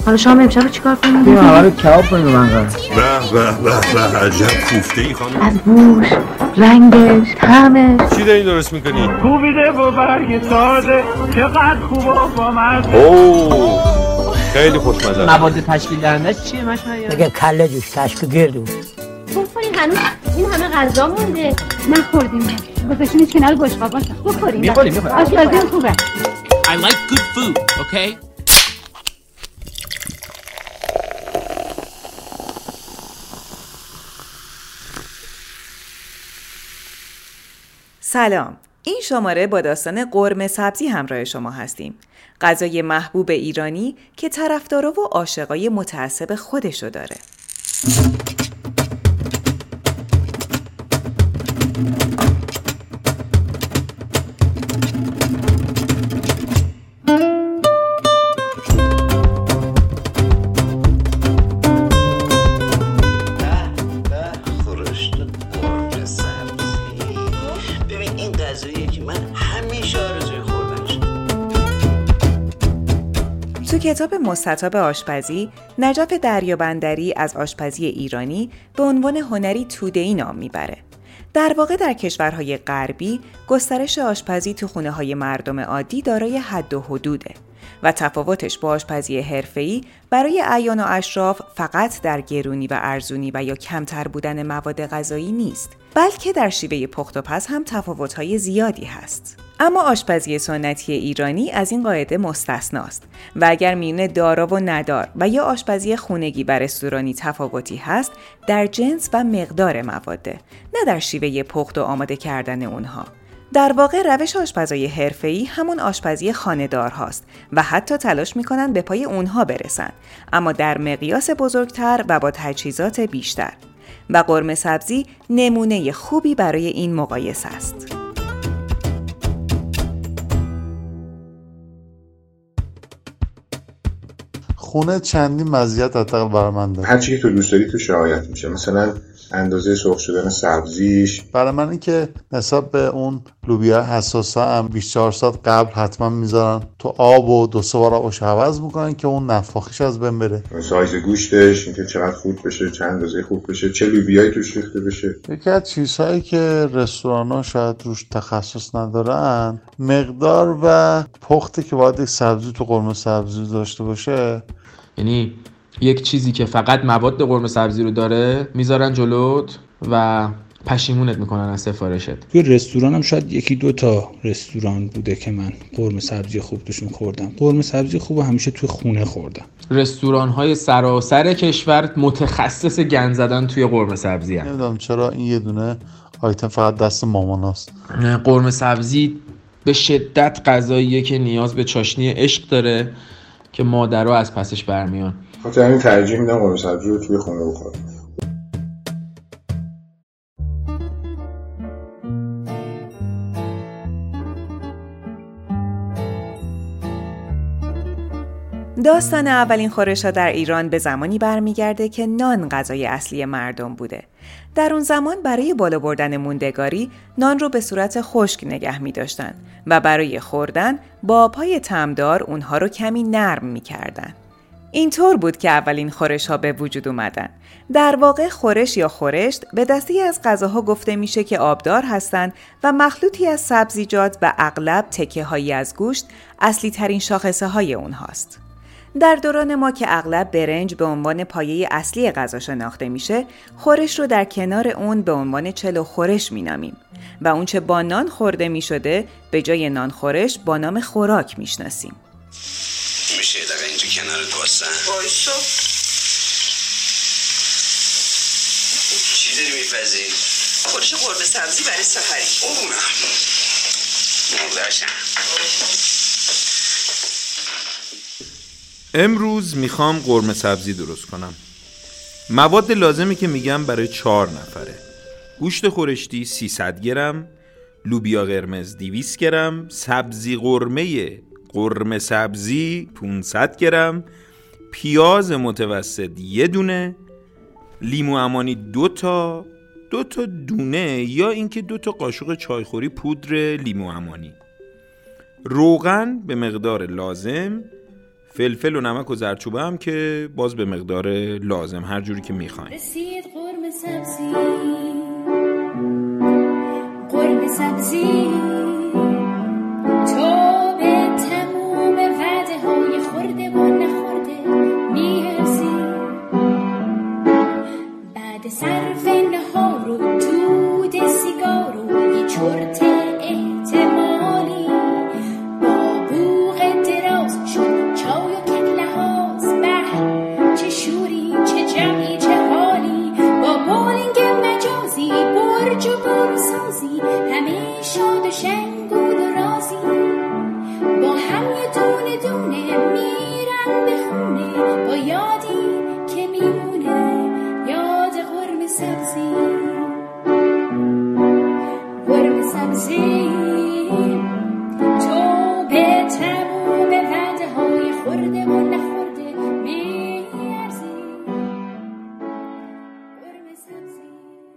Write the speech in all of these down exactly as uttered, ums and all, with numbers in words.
حالا شام امشب چیکار کنیم؟ بیا حالا کباب کنیم من قرار. به به به به عجب کوفته ای خانم. از بوش، رنگش، طعمش. چی داری درست میکنی؟ کوبیده با برگ تازه چقدر خوبه با مزه. اوه خیلی خوشمزه. مواد تشکیل دهندش چیه مشمعیان؟ دیگه کله جوش تشک گردو. بخورین هنوز این همه غذا مونده. نخوردیم. گذاشتینش کنار بشقاب باشه. بخورین. میخوریم میخوریم. آشپزی خوبه. I like good food, okay? سلام، این شماره با داستان قرمه سبزی همراه شما هستیم. غذای محبوب ایرانی که طرفدارا و عاشقای متعصب خودشو داره. تو کتاب مستطاب آشپزی، نجف دریابندری از آشپزی ایرانی به عنوان هنری توده‌ای نام میبره. در واقع در کشورهای غربی گسترش آشپزی تو خونه‌های مردم عادی دارای حد و حدوده و تفاوتش با آشپزی حرفه‌ای برای اعیان و اشراف فقط در گرونی و ارزونی و یا کمتر بودن مواد غذایی نیست، بلکه در شیوه پخت و پز هم تفاوت‌های زیادی هست. اما آشپزی سنتی ایرانی از این قاعده مستثناست و اگر میون دارا و ندار و یا آشپزی خونگی و رستورانی تفاوتی هست، در جنس و مقدار مواده، نه در شیوه پخت و آماده کردن اونها. در واقع روش آشپزای حرفه‌ای همون آشپزی خانه‌دار هاست و حتی تلاش میکنن به پای اونها برسن، اما در مقیاس بزرگتر و با تجهیزات بیشتر. و قرمه سبزی نمونه خوبی برای این مقایسه است. خونه چندین مزیت حداقل برای من داره. هر چی که تو دوست داری تو رعایت میشه. مثلا اندازه سرخ شدن سبزیش. برای من این که نسبت به اون لوبیا حساسه هم بیست و چهار ساعت قبل حتما میذارن تو آب و دو سه بار آبش عوض میکنن که اون نفاخیش از بین بره. سایز گوشتش، اینکه چقدر خوب بشه، چند اندازه خوب بشه، چه لوبیایی توش ریخته بشه. یکی از چیزهایی که رستوران‌ها شاید روش تخصص ندارن، مقدار و پختی که باید یک سبزی تو قرمه سبزی داشته باشه. یعنی یک چیزی که فقط مواد قرمه سبزی رو داره میذارن جلوت و پشیمونت میکنن از سفارشت. توی رستوران هم شاید یکی دو تا رستوران بوده که من قرمه سبزی خوب توشون خوردم. قرمه سبزی خوب همیشه توی خونه خوردم. رستوران های سراسر کشور متخصص گند زدن توی قرمه سبزی هم. نمیدونم چرا این یه دونه آیتم فقط دست ماماناست. قرمه سبزی به شدت غذاییه که نیاز به چاشنی عشق داره که مادرها از پسش برمیان. خاطر همین ترجیح میدم قرمه سبزی رو توی خونه بخورم. داستان اولین خورش‌ها در ایران به زمانی برمیگرده که نان غذای اصلی مردم بوده. در اون زمان برای بالا بردن موندگاری نان رو به صورت خشک نگه می داشتن و برای خوردن با آب‌های طعمدار اونها رو کمی نرم می کردن. اینطور بود که اولین خورش‌ها به وجود اومدن. در واقع خورش یا خورشت به دستی از غذاها گفته میشه که آبدار هستند و مخلوطی از سبزیجات و اغلب تکه‌هایی از گوشت اصلی ترین شاخصه های اونهاست. در دوران ما که اغلب برنج به عنوان پایه اصلی غذا شناخته میشه، خورش رو در کنار اون به عنوان چلو خورش مینامیم و اون چه با نان خورده میشده به جای نان خورش با نام خوراک میشناسیم. میشه دقیقا اینجا کنار دوستن بایستو چی داری میپذی؟ خورش قرمه سبزی برای سفری. اوه مرداشم. امروز میخوام قرمه سبزی درست کنم. مواد لازمی که میگم برای چهار نفره: گوشت خورشتی سیصد گرم، لوبیا قرمز دویست گرم، سبزی قرمه قرمه سبزی پانصد گرم، پیاز متوسط یه دونه، لیمو عمانی دو تا، دو تا دونه یا اینکه دو تا قاشق چایخوری پودر لیمو عمانی، روغن به مقدار لازم، فلفل و نمک و زردچوبه هم که باز به مقدار لازم، هر جوری که میخواین. رسید قرمه سبزی، قرمه سبزی تو به تموم وعده های خورده و نخورده میرسی. بعد صرف نهار و دود سیگار و یه چرت احتمالی با بوق دراز شد چای و کله هاز. به چه شوری، چه جمعی، چه حالی، با بولینگ مجازی، برج و بروسازی، همه شاد و شنگول و رازی، با هم یه دونه دونه میرن به خونه، با یادی که میمونه، یاد قرمه سبزی. قرمه سبزی تو به تموم وعده های خورده و نخورده میارزی. قرمه سبزی.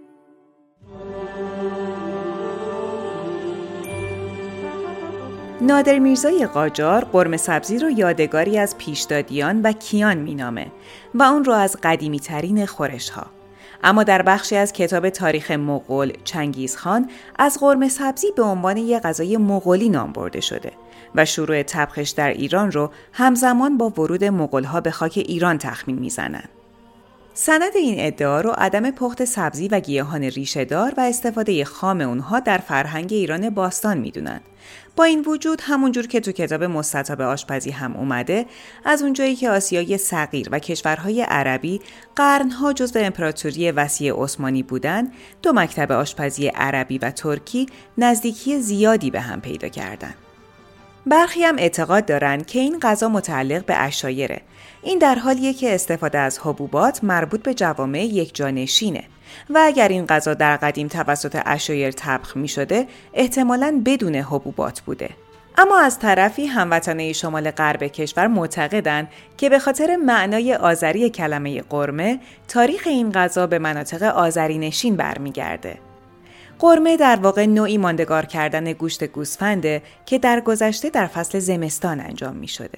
نادر میرزای قاجار قرمه سبزی رو یادگاری از پیشدادیان و کیان مینامه و اون رو از قدیمی ترین خورش ها. اما در بخشی از کتاب تاریخ مغول چنگیزخان از قرمه سبزی به عنوان یک غذای مغولی نام برده شده و شروع طبخش در ایران رو همزمان با ورود مغول‌ها به خاک ایران تخمین میزنن. سند این ادعا رو عدم پخت سبزی و گیاهان ریشه‌دار و استفاده خام اونها در فرهنگ ایران باستان میدونن. با این وجود همونجور که تو کتاب مستطاب آشپزی هم اومده، از اونجایی که آسیای صغیر و کشورهای عربی قرنها جزو امپراتوری وسیع عثمانی بودن، دو مکتب آشپزی عربی و ترکی نزدیکی زیادی به هم پیدا کردن. برخی هم اعتقاد دارن که این غذا متعلق به عشایره. این در حالیه که استفاده از حبوبات مربوط به جوامع یکجانشینه و اگر این غذا در قدیم توسط عشایر طبخ می شده احتمالاً بدون حبوبات بوده. اما از طرفی هموطنان شمال غرب کشور معتقدند که به خاطر معنای آذری کلمه قرمه تاریخ این غذا به مناطق آذری نشین برمیگرده. قرمه در واقع نوعی ماندگار کردن گوشت گوسفنده که در گذشته در فصل زمستان انجام می شده.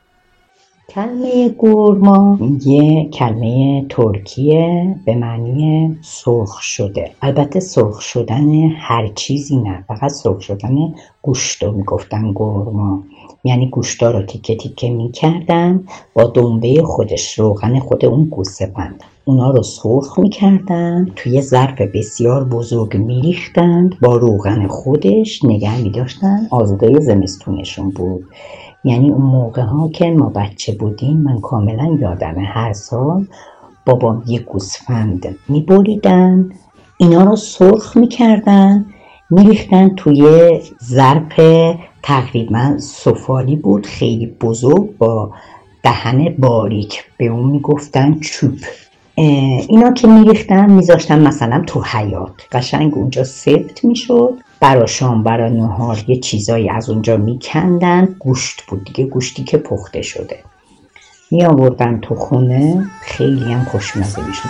کلمه گورما یه کلمه ترکیه به معنی سرخ شده. البته سرخ شدن هر چیزی نه، فقط سرخ شدن گوشتو میگفتن گورما، یعنی گوشتا رو تیکه تیکه میکردن با دنبه خودش، روغن خود اون گوسفند، اونا رو سرخ میکردن، توی ظرف بسیار بزرگ میریختن، با روغن خودش نگه میداشتن، آزاده زمستونشون بود. یعنی اون موقع ها که ما بچه بودیم من کاملا یادمه هر سال بابام یه گوسفند میبریدن، اینا رو سرخ میکردن، میریختن توی ظرف تقریبا سفالی بود، خیلی بزرگ با دهن باریک، به اون میگفتن چوب. اینا که میریختن میذاشتن مثلا تو حیاط، قشنگ اونجا سفت میشد. برا شام برا نهار یه چیزایی از اونجا میکندن، گوشت بود دیگه، گوشتی که پخته شده می آوردن تو خونه، خیلی هم خوشمزه میشد.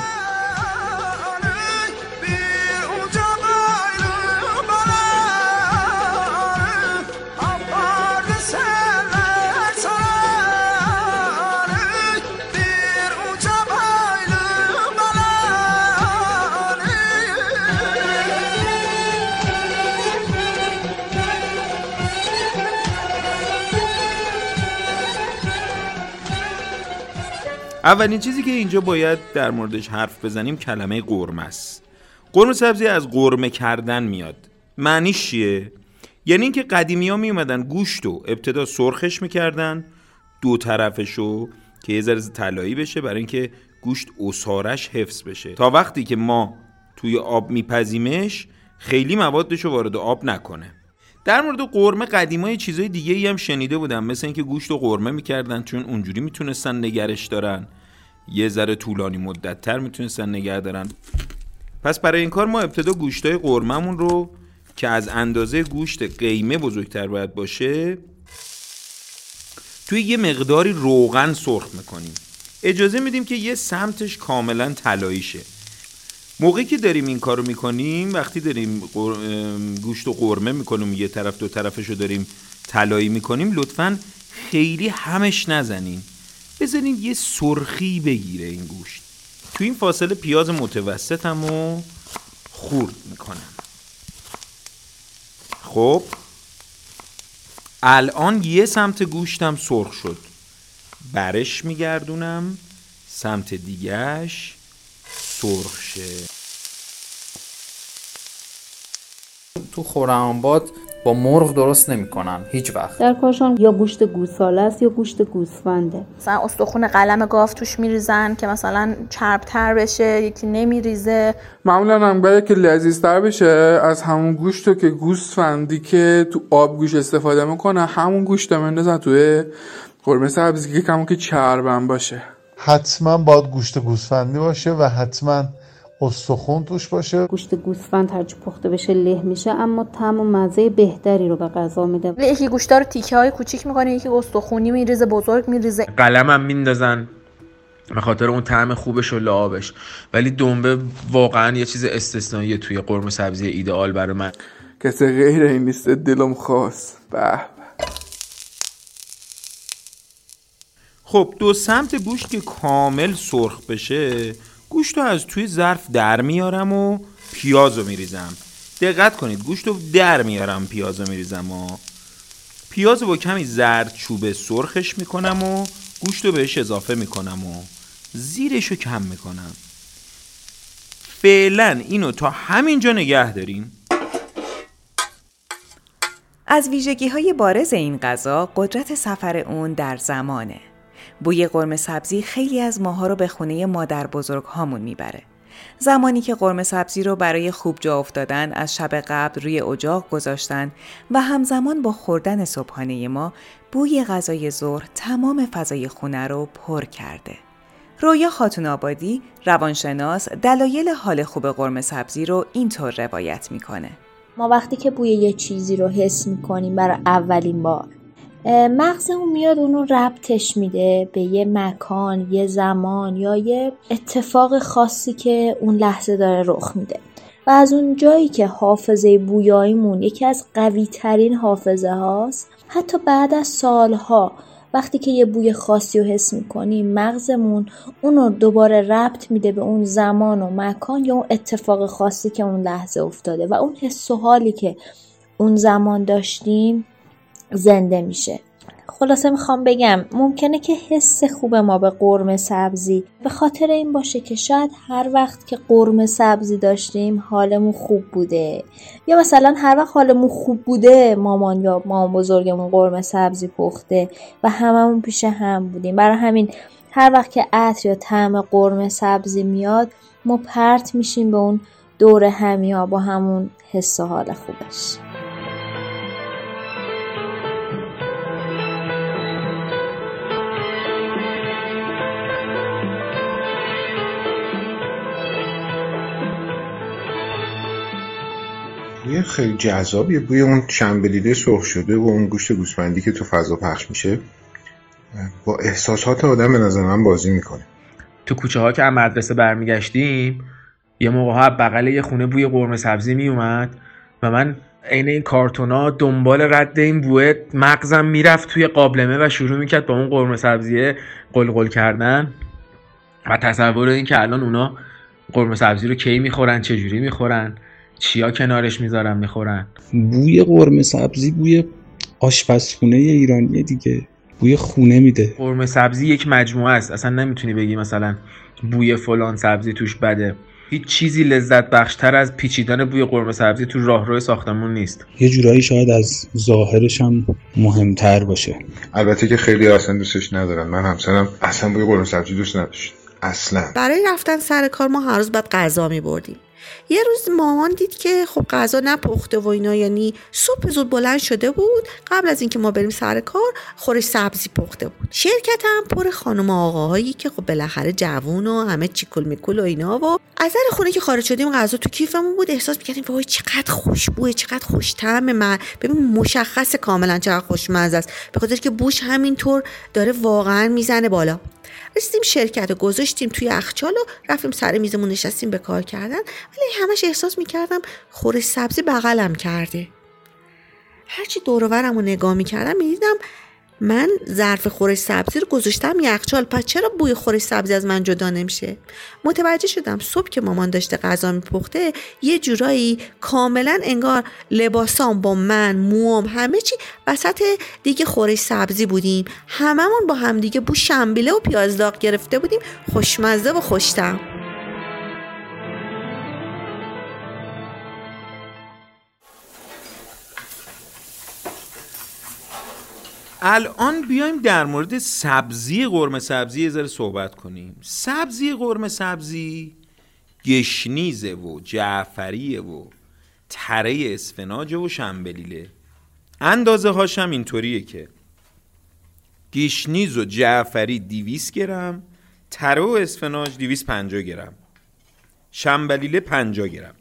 اولین چیزی که اینجا باید در موردش حرف بزنیم کلمه قرمه است. قرمه سبزی از قرمه کردن میاد. معنیش چیه؟ یعنی اینکه قدیمی‌ها می اومدن گوشتو ابتدا سرخش میکردن، دو طرفشو که یه ذره طلایی بشه برای اینکه گوشت عصارش حفظ بشه، تا وقتی که ما توی آب میپزیمش خیلی موادشو وارد آب نکنه. در مورد قرمه قدیمای چیزای دیگه ای هم شنیده بودم، مثل اینکه گوشت رو قرمه میکردن چون اونجوری میتونستن نگرش دارن، یه ذره طولانی مدت تر میتونستن نگه دارن. پس برای این کار ما ابتدا گوشتای قرممون رو که از اندازه گوشت قیمه بزرگتر باید باشه توی یه مقداری روغن سرخ میکنیم. اجازه میدیم که یه سمتش کاملا طلایی شه. موقعی که داریم این کارو میکنیم، وقتی داریم گوشت و قرمه میکنیم، یه طرف دو طرفشو داریم طلایی میکنیم، لطفاً خیلی همش نزنین، بذارین یه سرخی بگیره این گوشت. تو این فاصله پیاز متوسطم رو خورد میکنم. خب الان یه سمت گوشتم سرخ شد، برش میگردونم سمت دیگهش سرخ شه. تو خرم‌آباد با مرغ درست نمی‌کنن هیچ وقت. در کاشان یا گوشت گوساله است یا گوشت گوسفنده. مثلا استخون قلم گاو توش میریزن که مثلا چرب‌تر بشه، یکی نمیریزه. معمولا هم برای که لذیذتر بشه از همون گوشتو که گوسفندی که تو آب گوشت استفاده میکنه همون گوشت میندازن توی قرمه سبزی که کمون که چربم باشه. حتما باید گوشت گوسفندی باشه و حتما استخون توش باشه. گوشت گوسفند هرچی پخته بشه له میشه، اما طعم و مزه بهتری رو به غذا میده. یکی گوشتا رو تیکه های کوچیک میکنه، یکی استخونی میریزه، بزرگ میریزه. قلمم میندازن به خاطر اون طعم خوبش و لعابش. ولی دنبه واقعا یه چیز استثنائیه توی قرمه سبزی ایدئال برای من. کسی غیر این نیست دلم خواست. به خب دو سمت گوشت که کامل سرخ بشه، گوشت رو از توی ظرف در میارم و پیاز رو میریزم. دقت کنید گوشت رو در میارم، پیاز رو میریزم و پیاز رو با کمی زردچوبه سرخش میکنم و گوشت رو بهش اضافه میکنم و زیرش رو کم میکنم. فعلا اینو تا همینجا نگه دارین. از ویژگی‌های بارز این غذا قدرت سفر اون در زمانه. بوی قرمه سبزی خیلی از ماها رو به خونه مادر بزرگ هامون میبره. زمانی که قرمه سبزی رو برای خوب جا افتادن از شب قبل روی اجاق گذاشتن و همزمان با خوردن صبحانه ما بوی غذای ظهر تمام فضای خونه رو پر کرده. رویا خاتون آبادی، روانشناس، دلایل حال خوب قرمه سبزی رو اینطور روایت میکنه. ما وقتی که بوی یه چیزی رو حس میکنیم برای اولین بار، مغزمون میاد اونو ربطش میده به یه مکان، یه زمان یا یه اتفاق خاصی که اون لحظه داره رخ میده و از اون جایی که حافظه بویاییمون یکی از قوی ترین حافظه هاست، حتی بعد از سالها وقتی که یه بوی خاصی رو حس میکنیم مغزمون اونو دوباره ربط میده به اون زمان و مکان یا اون اتفاق خاصی که اون لحظه افتاده و اون حس و حالی که اون زمان داشتیم زنده میشه. خلاصه میخوام بگم ممکنه که حس خوب ما به قرمه سبزی به خاطر این باشه که شاید هر وقت که قرمه سبزی داشتیم حالمون خوب بوده، یا مثلا هر وقت حالمون خوب بوده مامان یا مامان بزرگمون قرمه سبزی پخته و هممون پیش هم بودیم. برای همین هر وقت که عطر یا طعم قرمه سبزی میاد ما پرت میشیم به اون دور همیا با همون حس و حال خوبش. یه خیلی جذابیه بوی اون شنبلیده سرخ شده و اون گوشت گوسفندی که تو فضا پخش میشه، با احساسات آدم به نظر من بازی میکنه. تو کوچه ها که از مدرسه برمیگشتیم یه موقع ها بغل یه خونه بوی قرمه سبزی میومد و من عین این کارتونا دنبال رد این بوی مغزم میرفت توی قابلمه و شروع میکرد با اون قرمه سبزی قلقل کردن و تصور این که الان اونا قرمه سبزی رو کی میخورن، چجوری میخورن، چیا کنارش میذارن میخورن. بوی قرمه سبزی بوی آشپزخونه ایرانی دیگه، بوی خونه میده. قرمه سبزی یک مجموعه است، اصلا نمیتونی بگی مثلا بوی فلان سبزی توش بده. هیچ چیزی لذت بخشتر از پیچیدن بوی قرمه سبزی تو راهروی ساختمون نیست. یه جورایی شاید از ظاهرش هم مهمتر باشه. البته که خیلی اصلا دوستش ندارن. من همسرم اصلا بوی قرمه سبزی دوست نداشت اصلا. برای رفتن سر کار ما هر روز باید غذا می‌بردیم. یه روز مامان دید که خب غذا نپخته و اینا، یعنی صبح زود بلند شده بود قبل از اینکه ما بریم سر کار خورش سبزی پخته بود. شرکت هم پر خانم آقاهایی که خب بالاخره جوون و همه چیکل میکل و اینا و از در خونه که خارج شدیم غذا تو کیفمون بود. احساس می‌کردیم وای چقدر خوشبوه، چقدر خوش‌طعمه. من ببین مشخصه کاملا چقدر خوشمزه است، به خاطر که بوش همینطور داره واقعا میزنه بالا. رسیدیم شرکت رو گذاشتیم توی یخچال و رفتیم سر میزمون نشستیم به کار کردن، ولی همش احساس میکردم خورش سبزی بغلم کرده. هرچی دور و برم رو نگاه میکردم میدیدم من ظرف خورش سبزی رو گذاشتم یخچال، پس چرا بوی خورش سبزی از من جدا نمیشه؟ متوجه شدم صبح که مامان داشته غذا میپخته یه جورایی کاملا انگار لباسام با من، موام، همه چی وسط دیگه خورش سبزی بودیم، هممون با هم دیگه بو شنبیله و پیاز داغ گرفته بودیم، خوشمزه و خوش‌طعم. الان بیایم در مورد سبزی قرمه سبزی یه ذره صحبت کنیم. سبزی قرمه سبزی گشنیزه و جعفریه و تره اسفناج و شنبلیله. اندازه هاشم اینطوریه که گشنیز و جعفری دویست گرم، تره و اسفناج دویست و پنجاه گرم، شنبلیله پنجاه گرم.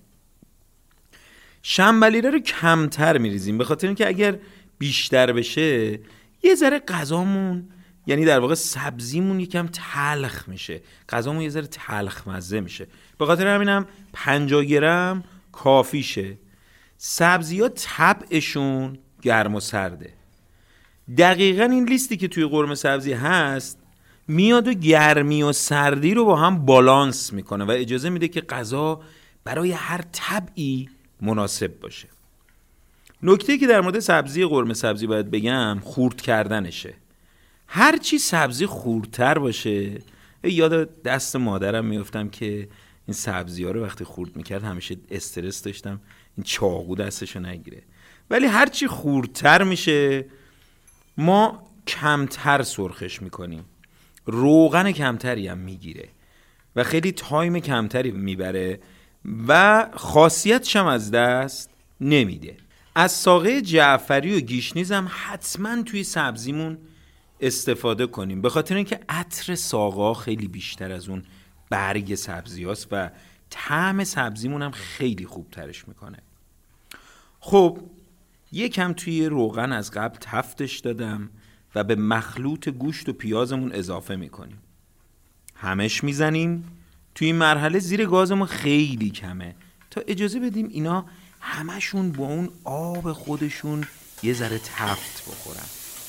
شنبلیله رو کمتر میریزیم به خاطر اینکه اگر بیشتر بشه یه ذره غذامون، یعنی در واقع سبزیمون یکم تلخ میشه، غذامون یه ذره تلخ مزه میشه. به خاطر همینم پنجاه گرم کافیشه. سبزی‌ها طبعشون گرم و سرده. دقیقاً این لیستی که توی قرمه سبزی هست میاد و گرمی و سردی رو با هم بالانس میکنه و اجازه میده که غذا برای هر طبعی مناسب باشه. نکته که در مورد سبزی قرمه سبزی باید بگم خورد کردنشه. هر چی سبزی خوردتر باشه، یاد دست مادرم میافتم که این سبزی ها رو وقتی خورد میکرد همیشه استرس داشتم این چاقو دستشو نگیره. ولی هر چی خوردتر میشه ما کمتر سرخش میکنیم، روغن کمتری هم میگیره و خیلی تایم کمتری میبره و خاصیتش هم از دست نمیده. از ساقه جعفری و گیشنیز هم حتما توی سبزیمون استفاده کنیم به خاطر اینکه عطر ساقه خیلی بیشتر از اون برگ سبزی هاست و طعم سبزیمون هم خیلی خوب ترش میکنه. خب یکم توی روغن از قبل تفتش دادم و به مخلوط گوشت و پیازمون اضافه میکنیم. همش میزنیم. توی این مرحله زیر گازمون خیلی کمه تا اجازه بدیم اینا همشون با اون آب خودشون یه ذره تفت بخورن.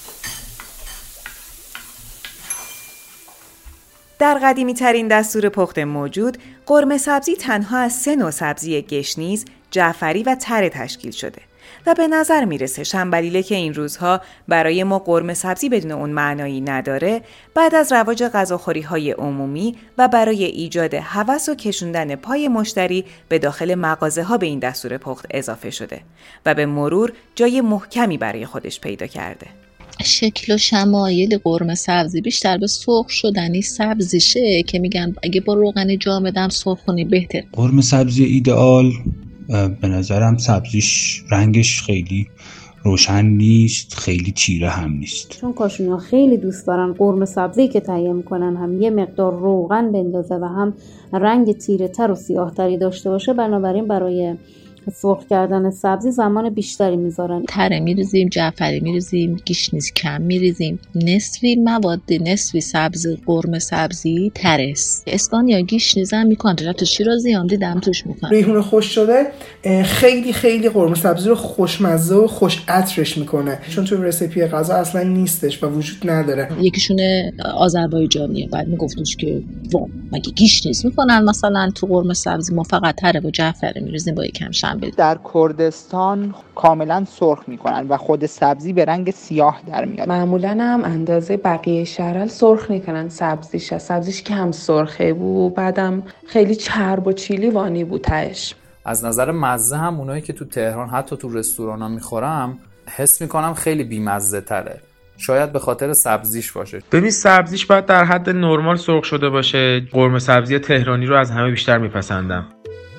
در قدیمی ترین دستور پخت موجود، قرمه سبزی تنها از سه نوع سبزی گشنیز، جعفری و تره تشکیل شده و به نظر میرسه شنبلیله که این روزها برای ما قرمه سبزی بدون اون معنایی نداره، بعد از رواج غذاخوری‌های عمومی و برای ایجاد هوس و کشوندن پای مشتری به داخل مغازه‌ها به این دستور پخت اضافه شده و به مرور جای محکمی برای خودش پیدا کرده. شکل و شمایل قرمه سبزی بیشتر به سرخ شدنی سبزیشه که میگن اگه با روغن جامدم سرخ کنی بهتر. قرمه سبزی ایدئال به نظرم سبزیش رنگش خیلی روشن نیست، خیلی تیره هم نیست. چون کاشونی‌ها خیلی دوست دارن قرمه سبزی که تهیه میکنن هم یه مقدار روغن بندازه و هم رنگ تیره تر و سیاه تری داشته باشه، بنابراین برای سرخ کردن سبزی زمان بیشتری میذارن. تره میریزیم، جعفری میریزیم، گیشنیز کم میریزیم. نصفی مواد نصفی سبزی قرمه سبزی تره است. اسپانیا گیشنیز هم میکنن، رفت شیرازی هم دیدم توش میکنن. ریحون خوش شده خیلی خیلی قرمه سبزی رو خوشمزه و خوش عطرش میکنه، چون تو رسیپی غذا اصلا نیستش و وجود نداره. یکیشون آذربایجانیه، بعد میگفتش که وا مگه گیشنیز میکنن مثلا تو قرمه سبزی؟ ما فقط تره و جعفری میریزیم با یکم شنبه. در کردستان کاملا سرخ میکنن و خود سبزی به رنگ سیاه در میاد. معمولا هم اندازه بقیه شهرال سرخ میکنن سبزیش، سبزیش که هم سرخه بود، بعدم خیلی چرب و چیلی وانی بود تهش. از نظر مزه هم اونایی که تو تهران حتی تو رستورانا میخورم حس میکنم خیلی بیمزه تره، شاید به خاطر سبزیش باشه. ببین سبزیش باید در حد نرمال سرخ شده باشه. قرمه سبزی تهرانی رو از همه بیشتر میپسندم.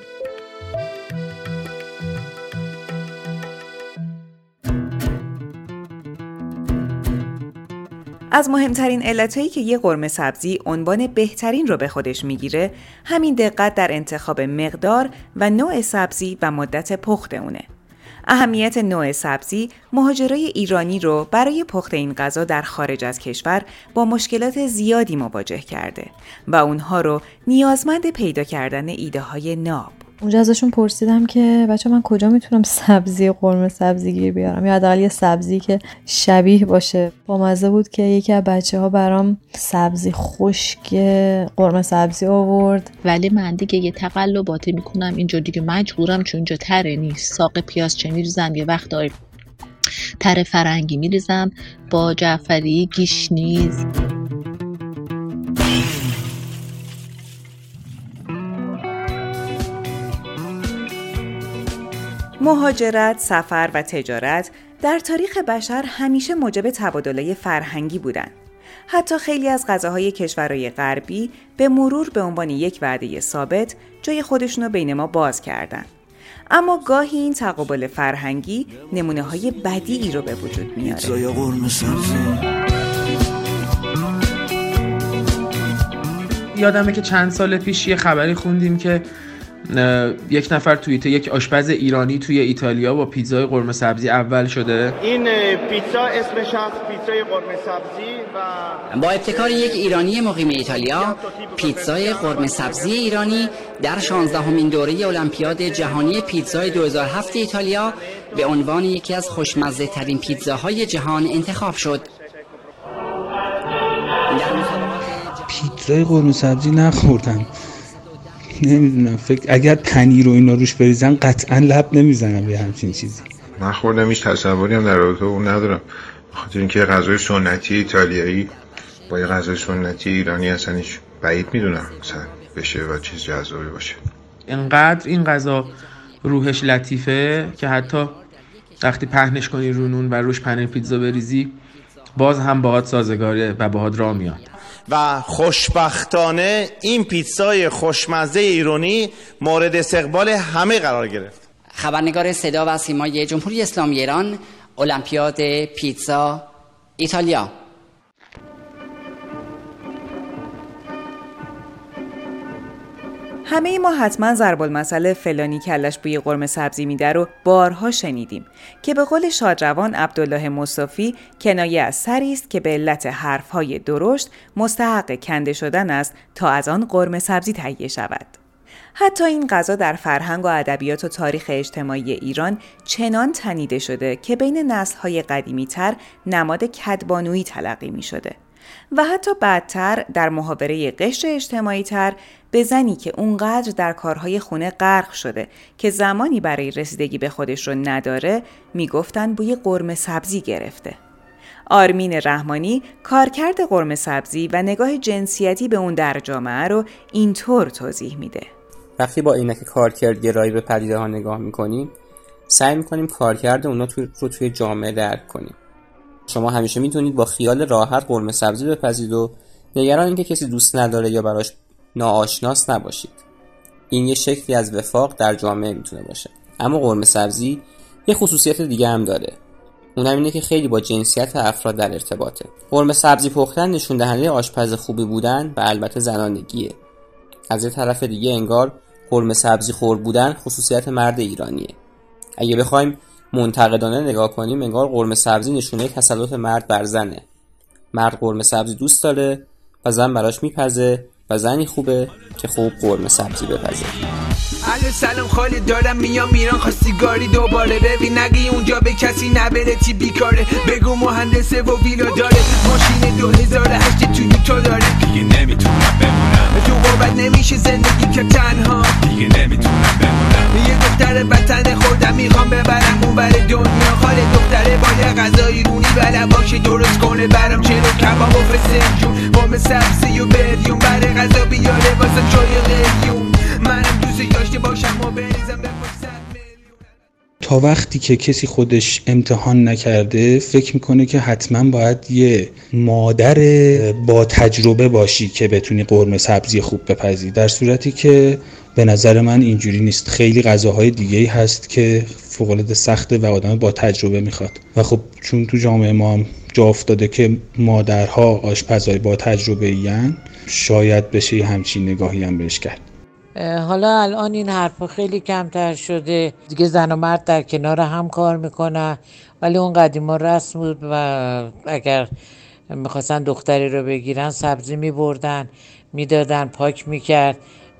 از مهمترین علتایی که یه قرمه سبزی عنوان بهترین رو به خودش میگیره، همین دقت در انتخاب مقدار و نوع سبزی و مدت پخت اونه. اهمیت نوع سبزی مهاجرای ایرانی رو برای پخت این غذا در خارج از کشور با مشکلات زیادی مواجه کرده و اونها رو نیازمند پیدا کردن ایده های ناب. اونجا ازشون پرسیدم که بچه من کجا میتونم سبزی قرمه سبزی گیر بیارم یا حداقل یه سبزی که شبیه باشه. با مزه بود که یکی از بچه ها برام سبزی خشک قرمه سبزی آورد. ولی من دیگه یه تقلباتی میکنم اینجا دیگه مجبورم، چون اینجا تره نیست. ساق پیاز چه میریزم، یه وقتایی تره فرنگی میریزم با جعفری، گیشنیز. مهاجرت، سفر و تجارت در تاریخ بشر همیشه موجب تبادل‌های فرهنگی بودند. حتی خیلی از غذاهای کشورهای غربی به مرور به عنوان یک وعده ثابت جای خودشونو بین ما باز کردن. اما گاهی این تقابل فرهنگی نمونه‌های بدیعی رو به وجود میاره. یادمه که چند سال پیش یه خبری خوندیم که یک نفر توییت یک آشپز ایرانی توی ایتالیا با پیتزای قرمه سبزی اول شده. این پیتزا اسمش هست پیتزای قرمه سبزی و با ابتکار یک ایرانی مقیم ایتالیا، پیتزای قرمه سبزی ایرانی در شانزدهمین دوره المپیاد جهانی پیتزای دو هزار و هفت ایتالیا به عنوان یکی از خوشمزه ترین پیتزاهای جهان انتخاب شد. پیتزای قرمه سبزی نخوردم، نمیدونم، فکر اگر پنیر و اینا روش بریزن قطعا لب نمیزنم به همچین چیزی. من خوردم، هیچ تصوری هم در رابطه اون ندارم، بخاطر اینکه غذای سنتی ایتالیایی با یه غذای سنتی ایرانی اصلا هیچ بعید میدونم مثلا بشه و چیز جذابی باشه. اینقدر این غذا روحش لطیفه که حتی وقتی پهنش کنی رو نون و روش پنیر پیتزا بریزی باز هم باهات سازگاره و باهات راه میاد. و خوشبختانه این پیتزای خوشمزه ایرانی مورد استقبال همه قرار گرفت. خبرنگار صدا و سیمای جمهوری اسلامی ایران، المپیاد پیتزا ایتالیا. همه ما حتما ضرب المثل فلانی کلش بوی قرمه سبزی میده رو بارها شنیدیم که به قول شادروان عبدالله مصطفی کنایه از سری است که به علت حرفهای درشت مستحق کنده شدن است تا از آن قرمه سبزی تهیه شود. حتی این غذا در فرهنگ و ادبیات و تاریخ اجتماعی ایران چنان تنیده شده که بین نسل‌های قدیمی‌تر نماد کدبانویی تلقی می‌شده. و حتی بعدتر در محاوره قشر اجتماعی تر به زنی که اونقدر در کارهای خونه غرق شده که زمانی برای رسیدگی به خودش رو نداره میگفتن بوی قرمه سبزی گرفته. آرمین رحمانی کارکرد قرمه سبزی و نگاه جنسیتی به اون در جامعه رو اینطور توضیح میده. وقتی با عینک کارکردگرایی به پدیده ها نگاه میکنیم سعی میکنیم کارکرد اونا تو رو توی جامعه درک کنیم. شما همیشه میتونید با خیال راحت قرمه سبزی بپزید و نگران اینکه کسی دوست نداره یا براش ناآشناس نباشید. این یه شکلی از وفاق در جامعه میتونه باشه. اما قرمه سبزی یه خصوصیت دیگه هم داره. اونم اینه که خیلی با جنسیت افراد در ارتباطه. قرمه سبزی پختن نشون دهنده آشپز خوبی بودن و البته زنانگیه. از یه طرف دیگه انگار قرمه سبزی خور بودن خصوصیت مرد ایرانیه. اگه بخوایم منتقدانه نگاه کنیم انگار قرمه سبزی نشونه تسلط مرد بر زنه. مرد قرمه سبزی دوست داره و زن براش میپزه و زنی خوبه که خوب قرمه سبزی بپزه. الو سلام خالی دارم میام ایران خواستی گاری دوباره ببین نگی اونجا به کسی نبره چی بیکاره بگو مهندسه و ویلا داره ماشین دو هزار و هشت توی تو داره دیگه نمیتونم بمونم تو قربت نمیشه زندگی که تنها دیگه نمیتونم بمونم یه دختر وطن خوردم میخوام ببرم اون بر دنیا خاله دختره با یه غذای رونی بله باشه درست کنه برام چلو کباب و فسنجون قرمه سبزی و بریون بر غذا بیاره واسه چای قلیون منم دوست داشته باشم و بریزم به تا وقتی که کسی خودش امتحان نکرده فکر میکنه که حتما باید یه مادر با تجربه باشی که بتونی قرمه سبزی خوب بپزی، در صورتی که به نظر من اینجوری نیست. خیلی غذاهای دیگه‌ای هست که فوق‌العاده سخته و آدم با تجربه میخواد و خب چون تو جامعه ما هم جا افتاده که مادرها آشپزای با تجربه این شاید بشه همچین نگاهی هم بهش کرد. حالا الان این حرفا خیلی کمتر شده دیگه، زن و مرد در کنار هم کار میکنن، ولی اون قدیما رسم بود و اگر میخواستن دختری رو بگیرن سبزی میبردن میدادن پاک میکرد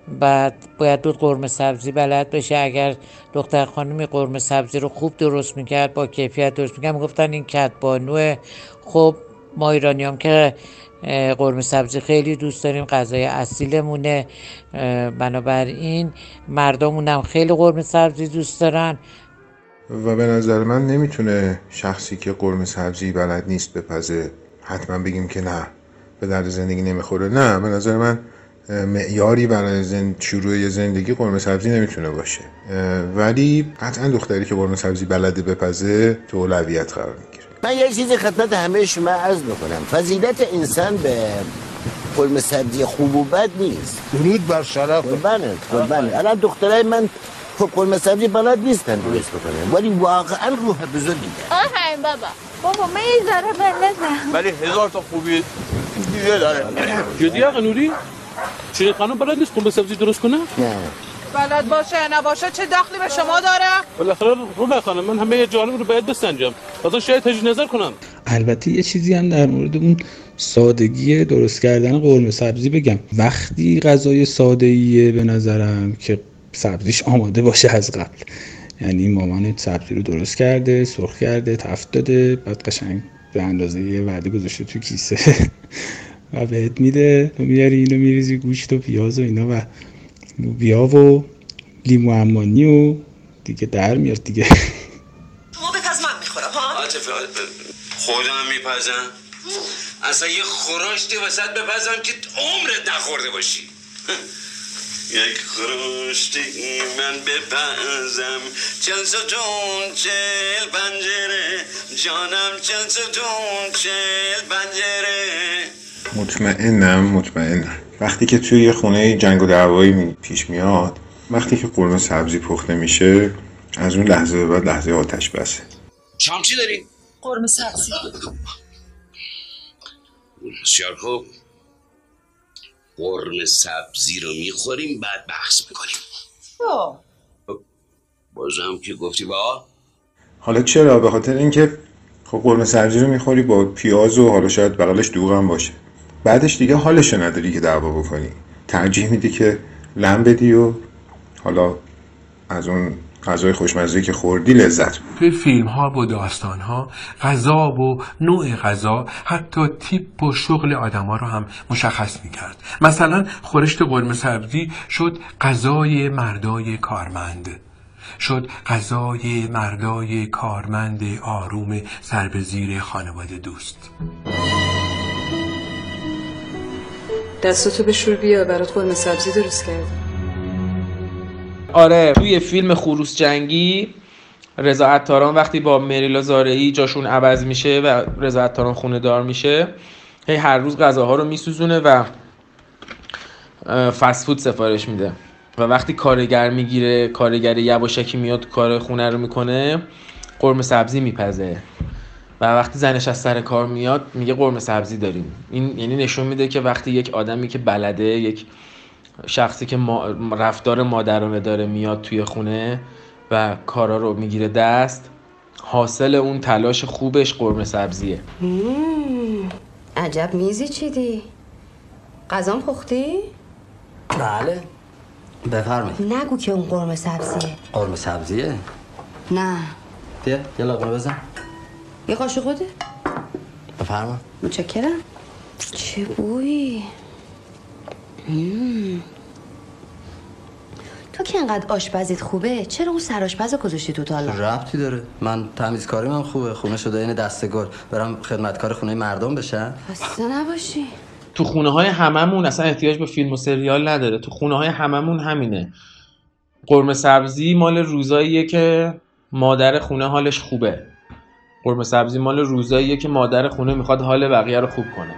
بعد باید بود قرمه سبزی بلد بشه. اگر دختر خانمی قرمه سبزی رو خوب درست میکرد، با کیفیت درست میکرد، میگفتن این کدبانوه. خب ما ایرانی هم که قرمه سبزی خیلی دوست داریم، غذای اصیلمونه، بنابراین مردمون هم خیلی قرمه سبزی دوست دارن. و به نظر من نمیتونه شخصی که قرمه سبزی بلد نیست بپزه حتما بگیم که نه به درد زندگی نمیخوره. نه، به نظر من معیاری برای زند... شروع زندگی قرمه سبزی نمیتونه باشه، ولی قطعا دختری که قرمه سبزی بلده بپزه تو اولویت قرار میگیره. من یک چیزی خدمت همه شما عرض میکنم، فضیلت انسان به قرمه سبزی خوب و بد نیست. درود بر شرف. قربانه قربانه. الان دخترای من خب قرمه سبزی بلد نیستن درست بکنن، ولی واقعا روح بزرگی دارن. آفرین بابا. بابا من یه ذره بلدم، ولی هزار تا خوبی دیگه داره. جدی آقا نوری؟ شیرین خانم بلد نیست قرمه سبزی درست کنه؟ نه. بلد باشه نباشه چه دخلی به شما داره؟ بالاخره رو خانم من همه جانب رو باید بسنجم. تازه شاید تجدید نظر کنم. البته یه چیزی هم در مورد اون سادگی درست کردن قرمه سبزی بگم. وقتی غذای ساده‌ایه به نظرم که سبزیش آماده باشه از قبل، یعنی مامانت سبزی رو درست کرده، سرخ کرده، تفت داده، بعد قشنگ به اندازه یه وعده گذاشته تو کیسه و بهت میده، تو میاری اینو میریزی گوشت و پیاز و اینا و لوبیا و لیمو عمانی و دیگه در میاد دیگه. ما بپز من میخورم ها؟ عاطفه خودم میپزم. اصلا یه خوراشتی وسط بپزم که عمرت نخورده باشی. یک خورشتی من بپزم، چل ستون چل پنجره، جانم چل ستون چل پنجره. مطمئنم مطمئنم وقتی که توی یه خونه جنگ و دعوایی پیش میاد، وقتی که قرمه سبزی پخته میشه، از اون لحظه بعد لحظه آتش بسه. شام چی داری؟ قرمه سبزی. بسیار خوب. قرمه سبزی رو میخوریم بعد بحث میکنیم. آه. بازم که گفتی با؟ حالا چرا؟ به خاطر اینکه خب قرمه سبزی رو میخوری با پیاز و حالا شاید بغلش دوغ هم باشه، بعدش دیگه حالشو نداری که دعوا بکنی، ترجیح میدی که لم بدی و حالا از اون غذای خوشمزه‌ای که خوردی لذت. توی فیلم ها و داستان ها غذا و نوع غذا حتی تیپ و شغل آدم ها رو هم مشخص میکرد. مثلا خورشت قرمه سبزی شد غذای مردای کارمند، شد غذای مردای کارمند آروم سر به زیر خانواده دوست. دستاتو بشور بیا برات قرمه سبزی درست کردم. آره توی فیلم خروس جنگی رضا عطاران وقتی با مریلا زارعی جاشون عوض میشه و رضا عطاران خونه دار میشه، هی هر روز غذاها رو میسوزونه و فست فود سفارش میده و وقتی کارگر میگیره، کارگر یواشکی میاد کار خونه رو میکنه، قرمه سبزی میپزه و وقتی زنش از سر کار میاد میگه قرمه سبزی داریم. این یعنی نشون میده که وقتی یک آدمی که بلده، یک شخصی که ما رفتار مادرانه داره میاد توی خونه و کارا رو میگیره دست، حاصل اون تلاش خوبش قرمه سبزیه. عجب میزی چیدی؟ غذام پختی؟ بله بفرمایید. نگو که اون قرمه سبزیه. قرمه سبزیه؟ نه. بیا یه لقمه بزن. یه قاشق بده. بفرما. متشکرم. چه بویی؟ مم. تو که انقدر آشپزیت خوبه چرا اون سرآشپز رو گذاشتی تو تالا؟ ربطی داره؟ من تمیزکاری من خوبه، خونه شده این دسته گل، برم خدمتکار خونه مردم بشم؟ خسته نباشی. تو خونه های هممون اصلا احتیاج به فیلم و سریال نداره، تو خونه های هممون همینه. قرمه سبزی مال روزاییه که مادر خونه حالش خوبه. قرمه سبزی مال روزاییه که مادر خونه میخواد حال بقیه رو خوب کنه.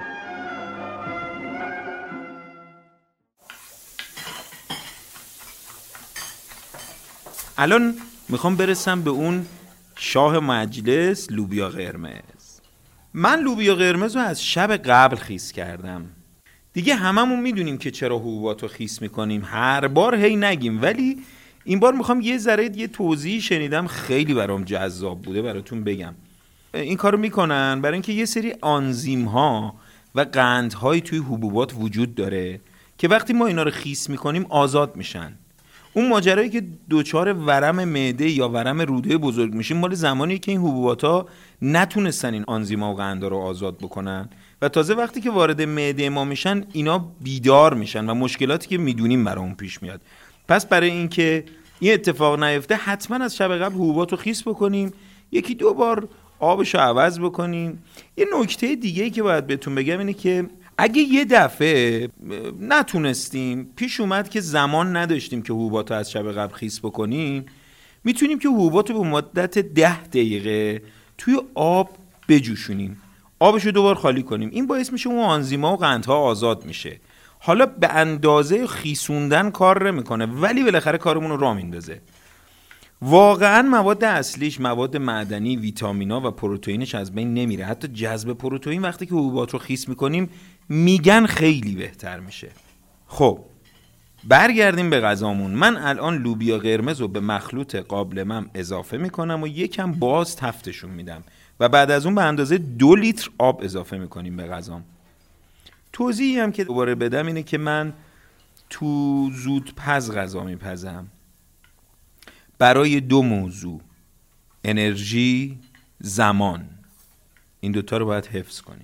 الان میخوام برسم به اون شاه مجلس، لوبیا قرمز. من لوبیا قرمز رو از شب قبل خیس کردم. دیگه هممون میدونیم که چرا حبوبات رو خیس میکنیم، هر بار هی نگیم، ولی این بار میخوام یه ذره یه توضیح شنیدم خیلی برام جذاب بوده براتون بگم. این کارو میکنن برای اینکه یه سری آنزیم ها و قندهایی توی حبوبات وجود داره که وقتی ما اینا رو خیس میکنیم آزاد میشن. اون ماجرایی که دوچار ورم معده یا ورم روده بزرگ میشیم مال زمانی که این حبوبات‌ها نتونستن این آنزیما و قندا رو آزاد بکنن و تازه وقتی که وارد معده ما میشن اینا بیدار میشن و مشکلاتی که میدونیم برامون پیش میاد. پس برای اینکه این اتفاق نیفته حتما از شب قبل حبوبات رو خیس بکنیم، یکی دو بار آبش رو عوض بکنیم. یه نکته دیگه‌ای که باید بهتون بگم اینه که اگه یه دفعه نتونستیم، پیش اومد که زمان نداشتیم که حبوبات رو از شب قبل خیس بکنیم، میتونیم که حبوبات رو به مدت ده دقیقه توی آب بجوشونیم، آبش رو دوبار خالی کنیم. این باعث میشه اون آنزیما و قندها آزاد میشه. حالا به اندازه خیسوندن کار نمیکنه ولی بالاخره کارمون رو راه میندازه. واقعا مواد اصلیش، مواد معدنی، ویتامینا و پروتئینش از بین نمیره. حتی جذب پروتئین وقتی که حبوبات رو خیس میکنیم میگن خیلی بهتر میشه. خب برگردیم به غذامون. من الان لوبیا قرمز رو به مخلوط قابلمم اضافه میکنم و یکم باز تفتشون میدم و بعد از اون به اندازه دو لیتر آب اضافه میکنیم به غذام. توضیحی هم که دوباره بدم اینه که من تو زودپز غذا میپزم برای دو موضوع: انرژی، زمان. این دوتا رو باید حفظ کنیم.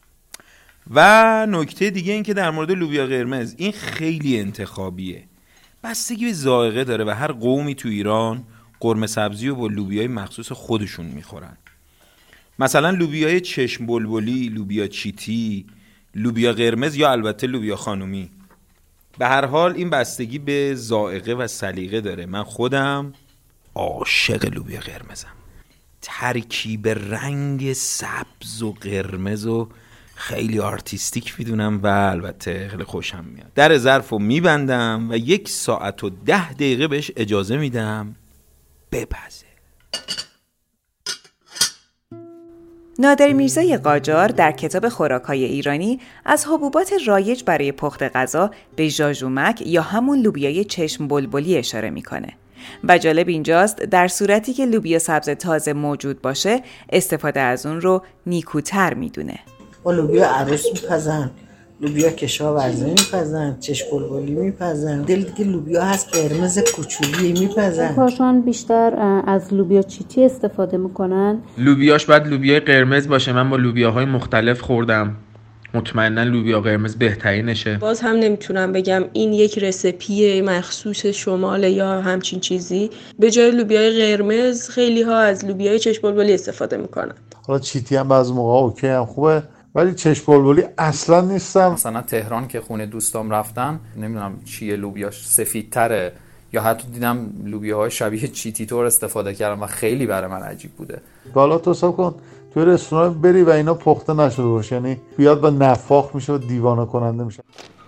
و نکته دیگه این که در مورد لوبیا قرمز، این خیلی انتخابیه، بستگی به ذائقه داره و هر قومی تو ایران قرمه سبزی رو با لوبیای مخصوص خودشون میخورن. مثلا لوبیای چشم بلبلی، لوبیا چیتی، لوبیا قرمز یا البته لوبیا خانومی. به هر حال این بستگی به ذائقه و سلیقه داره. من خودم عاشق لوبیا قرمزم. ترکیب رنگ سبز و قرمز و خیلی آرتیستیک میدونم و البته خیلی خوشم میاد. در ظرف رو میبندم و یک ساعت و ده دقیقه بهش اجازه میدم بپزه. نادر میرزای قاجار در کتاب خوراک‌های ایرانی از حبوبات رایج برای پخت غذا به ژاژومک یا همون لوبیای چشم بلبلی اشاره میکنه. و جالب اینجاست در صورتی که لوبیا سبز تازه موجود باشه استفاده از اون رو نیکوتر میدونه. با لوبیا عروس میپزن، لوبیا کشاورزی میپزن، چشم بلبلی میپزن، دل دیگه لوبیا هست قرمز کوچولی میپزن. کارشان بیشتر از لوبیا چیتی استفاده میکنن. لوبیاش باید لوبیای قرمز باشه. من با لوبیاهای مختلف خوردم، مطمئنا لوبیا قرمز بهترینشه. باز هم نمیتونم بگم این یک رسیپی مخصوص شماله یا همچین چیزی. به جای لوبیای قرمز خیلی ها از لوبیای چشم بلبلی استفاده میکنن. حالا چیتی هم بعضی موقع اوکی هم خوبه ولی چشم بلبلی اصلا نیستم. مثلا تهران که خونه دوستام رفتم نمیدونم چیه لوبیاش سفیدتره یا حتی دیدم لوبیاهای شبیه چیتی طور استفاده کردم و خیلی برای من عجیب بوده. حالا تو حساب کن توی رستوران بری و اینا پخته نشده باشه، یعنی بیاد با نفاخ میشه و دیوانه کننده میشه.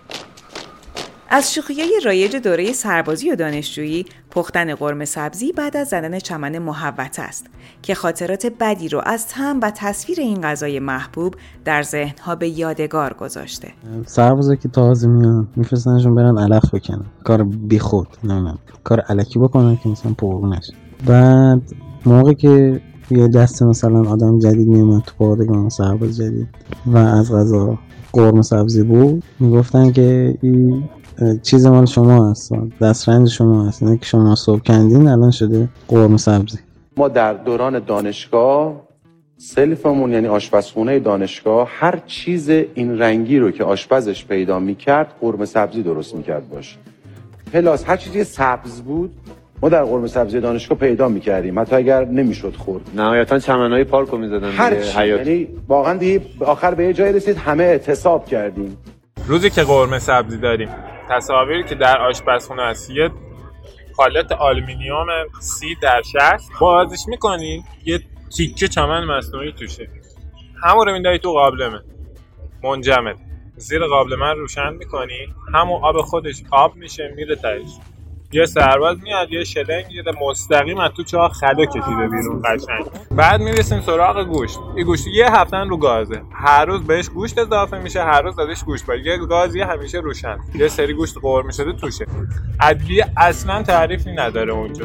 از شوخی‌های رایج دوره سربازی و دانشجویی، پختن قرمه سبزی بعد از زدن چمن محوطه است که خاطرات بدی رو از طعم و تصویر این غذای محبوب در ذهن‌ها به یادگار گذاشته. سربازا که تازه میان میفرستنشون برن علف بکنن، کار بیخود، نمیدونم کار الکی بکنن که مثلا پررو نشه. بعد موقعی که یه دست مثلا آدم جدید میومد تو پادگان، سرباز جدید و از غذا قرمه سبزی بود، میگفتن که این چیز مال شما هست، دسترنج شما هست، اینه که شما صبح کندین الان شده قرمه سبزی. ما در دوران دانشگاه سلفمون یعنی آشپزخونه دانشگاه هر چیز این رنگی رو که آشپزش پیدا میکرد قرمه سبزی درست میکرد باشه. پلاس هر چیزی سبز بود ما در قرمه سبزی دانشگاه پیدا میکردیم، حتی اگر نمیشد خورد. نهایتا چمنهای پارک رو میزدن هر چی، یعنی واقعا دیگه آخر به یه جای رسید همه اعتصاب کردیم. روزی که قرمه سبزی داریم، تصاویری که در آشپزخونه هست، یه پالت آلومینیوم سی در شصت بازش میکنی، یه تیکه چمن مصنوعی توشه، همون رو میدهی تو قابلمه منجمد، زیر قابلمه روشن میکنی، همون آب خودش آب میشه میره تهش. یه سرباز میاد یه شلنگ میده مستقیم از تو چاه خلا کشیده بیرون قشنگ. بعد میرسیم سراغ گوشت. این گوشت یه هفته رو گازه، هر روز بهش گوشت اضافه میشه، هر روز ازش گوشت باید یه گازی همیشه روشن، یه سری گوشت قرمه شده توشه. ادویه اصلا تعریفی نداره اونجا.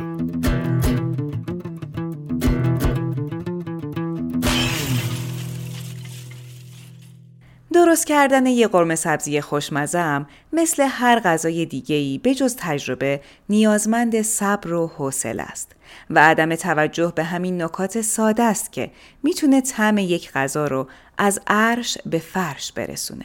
درست کردن یه قرمه سبزی خوشمزه هم مثل هر غذای دیگه‌ای به جز تجربه نیازمند صبر و حوصله است و عدم توجه به همین نکات ساده است که میتونه طعم یک غذا رو از عرش به فرش برسونه.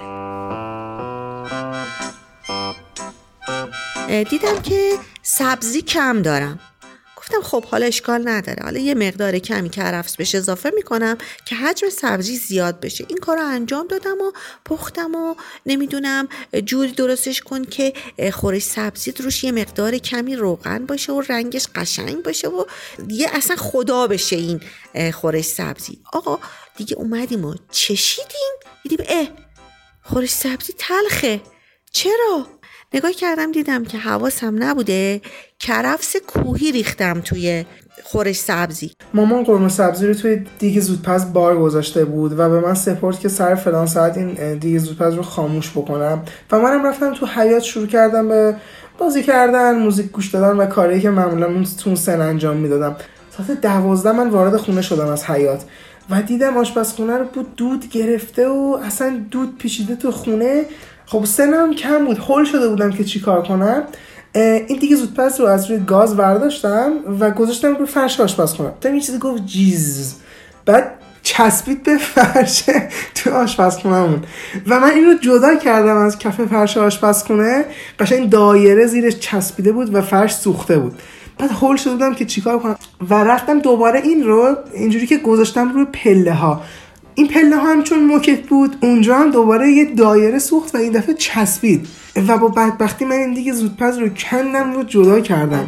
دیدم که سبزی کم دارم، گفتم خب حالا اشکال نداره، حالا یه مقدار کمی کرفس بهش اضافه میکنم که حجم سبزی زیاد بشه. این کار رو انجام دادم و پختم و نمیدونم جوری درستش کن که خورش سبزی روش یه مقدار کمی روغن باشه و رنگش قشنگ باشه و دیگه اصلا خدا بشه این خورش سبزی. آقا دیگه اومدیم و چشیدیم، دیدیم اه خورش سبزی تلخه. چرا؟ نگاه کردم دیدم که حواسم نبوده، کرفس کوهی ریختم توی خورش سبزی. مامان قرمه سبزی رو توی دیگ زودپز بار گذاشته بود و به من سپرد که سر فلان ساعت این دیگ زودپز رو خاموش بکنم و منم رفتم تو حیاط شروع کردم به بازی کردن، موزیک گوش دادن و کاری که معمولا اون تو سن انجام میدادم. ساعت دوازده من وارد خونه شدم از حیاط و دیدم آشپزخونه رو بود دود گرفته و اصلا دود پیچیده تو خونه. خب سنم کم بود، هول شده بودم که چی کار کنم. این دیگه زودپز رو از روی گاز برداشتم و گذاشتم روی فرش آشپزخونه. تا این چیزی گفت جیز، بعد چسبید به فرش تو آشپزخونه‌مون و من این رو جدا کردم از کف فرش آشپزخونه. قشنگ دایره زیرش چسبیده بود و فرش سوخته بود. بعد هول شده بودم که چیکار کنم و رفتم دوباره این رو اینجوری که گذاشتم روی پله ها. این پله ها هم چون موکت بود اونجا هم دوباره یه دایره سوخت و این دفعه چسبید و با بدبختی من این دیگه زودپز رو کندم رو جدا کردم.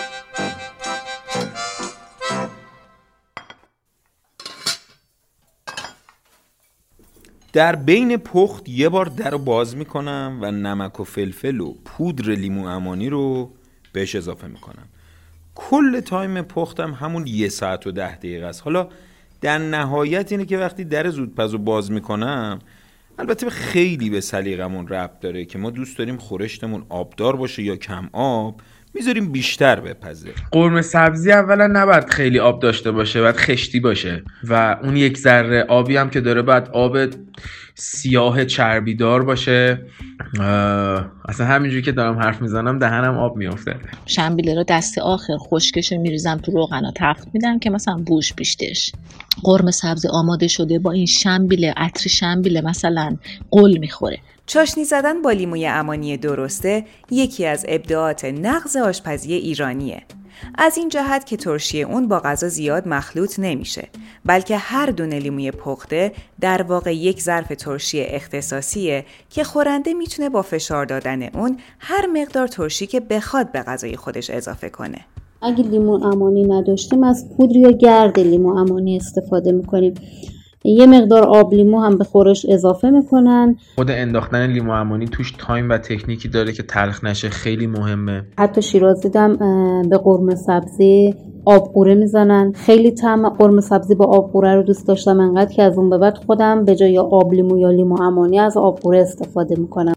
در بین پخت یه بار در رو باز میکنم و نمک و فلفل و پودر لیمو عمانی رو بهش اضافه میکنم. کل تایم پختم همون یه ساعت و ده دقیقه است. حالا در نهایت اینه که وقتی در زودپز رو باز میکنم، البته خیلی به سلیقمون ربط داره که ما دوست داریم خورشتمون آبدار باشه یا کم آب، میذاریم بیشتر بپزه. قرمه سبزی اولا نباید خیلی آب داشته باشه، باید خشتی باشه و اون یک ذره آبی هم که داره باید آب سیاه چربیدار باشه. اصلا همینجوری که دارم حرف میزنم دهنم آب میافته. شنبیله رو دست آخر خشکش میریزم تو روغن و تفت میدم که مثلا بوش بیشتش. قرمه سبزی آماده شده با این شنبیله، عطر شنبیله مثلا قل میخوره. چاشنی زدن با لیموی عمانی درسته یکی از ابداعات نغز آشپزی ایرانیه. از این جهت که ترشی اون با غذا زیاد مخلوط نمیشه، بلکه هر دونه لیموی پخته در واقع یک ظرف ترشی اختصاصیه که خورنده میتونه با فشار دادن اون هر مقدار ترشی که بخواد به غذای خودش اضافه کنه. اگه لیمو عمانی نداشتیم از پودر یا گرد لیمو عمانی استفاده میکنیم. یه مقدار آب لیمو هم به خورش اضافه میکنن. خود انداختن لیمو عمانی توش تایم و تکنیکی داره که تلخ نشه، خیلی مهمه. حتی شیرازی دم به قرمه سبزی آب قوره میزنن. خیلی طعم قرمه سبزی با آب قوره رو دوست داشتم، انقدر که از اون به بعد خودم به جای آب لیمو یا لیمو عمانی از آب قوره استفاده میکنم.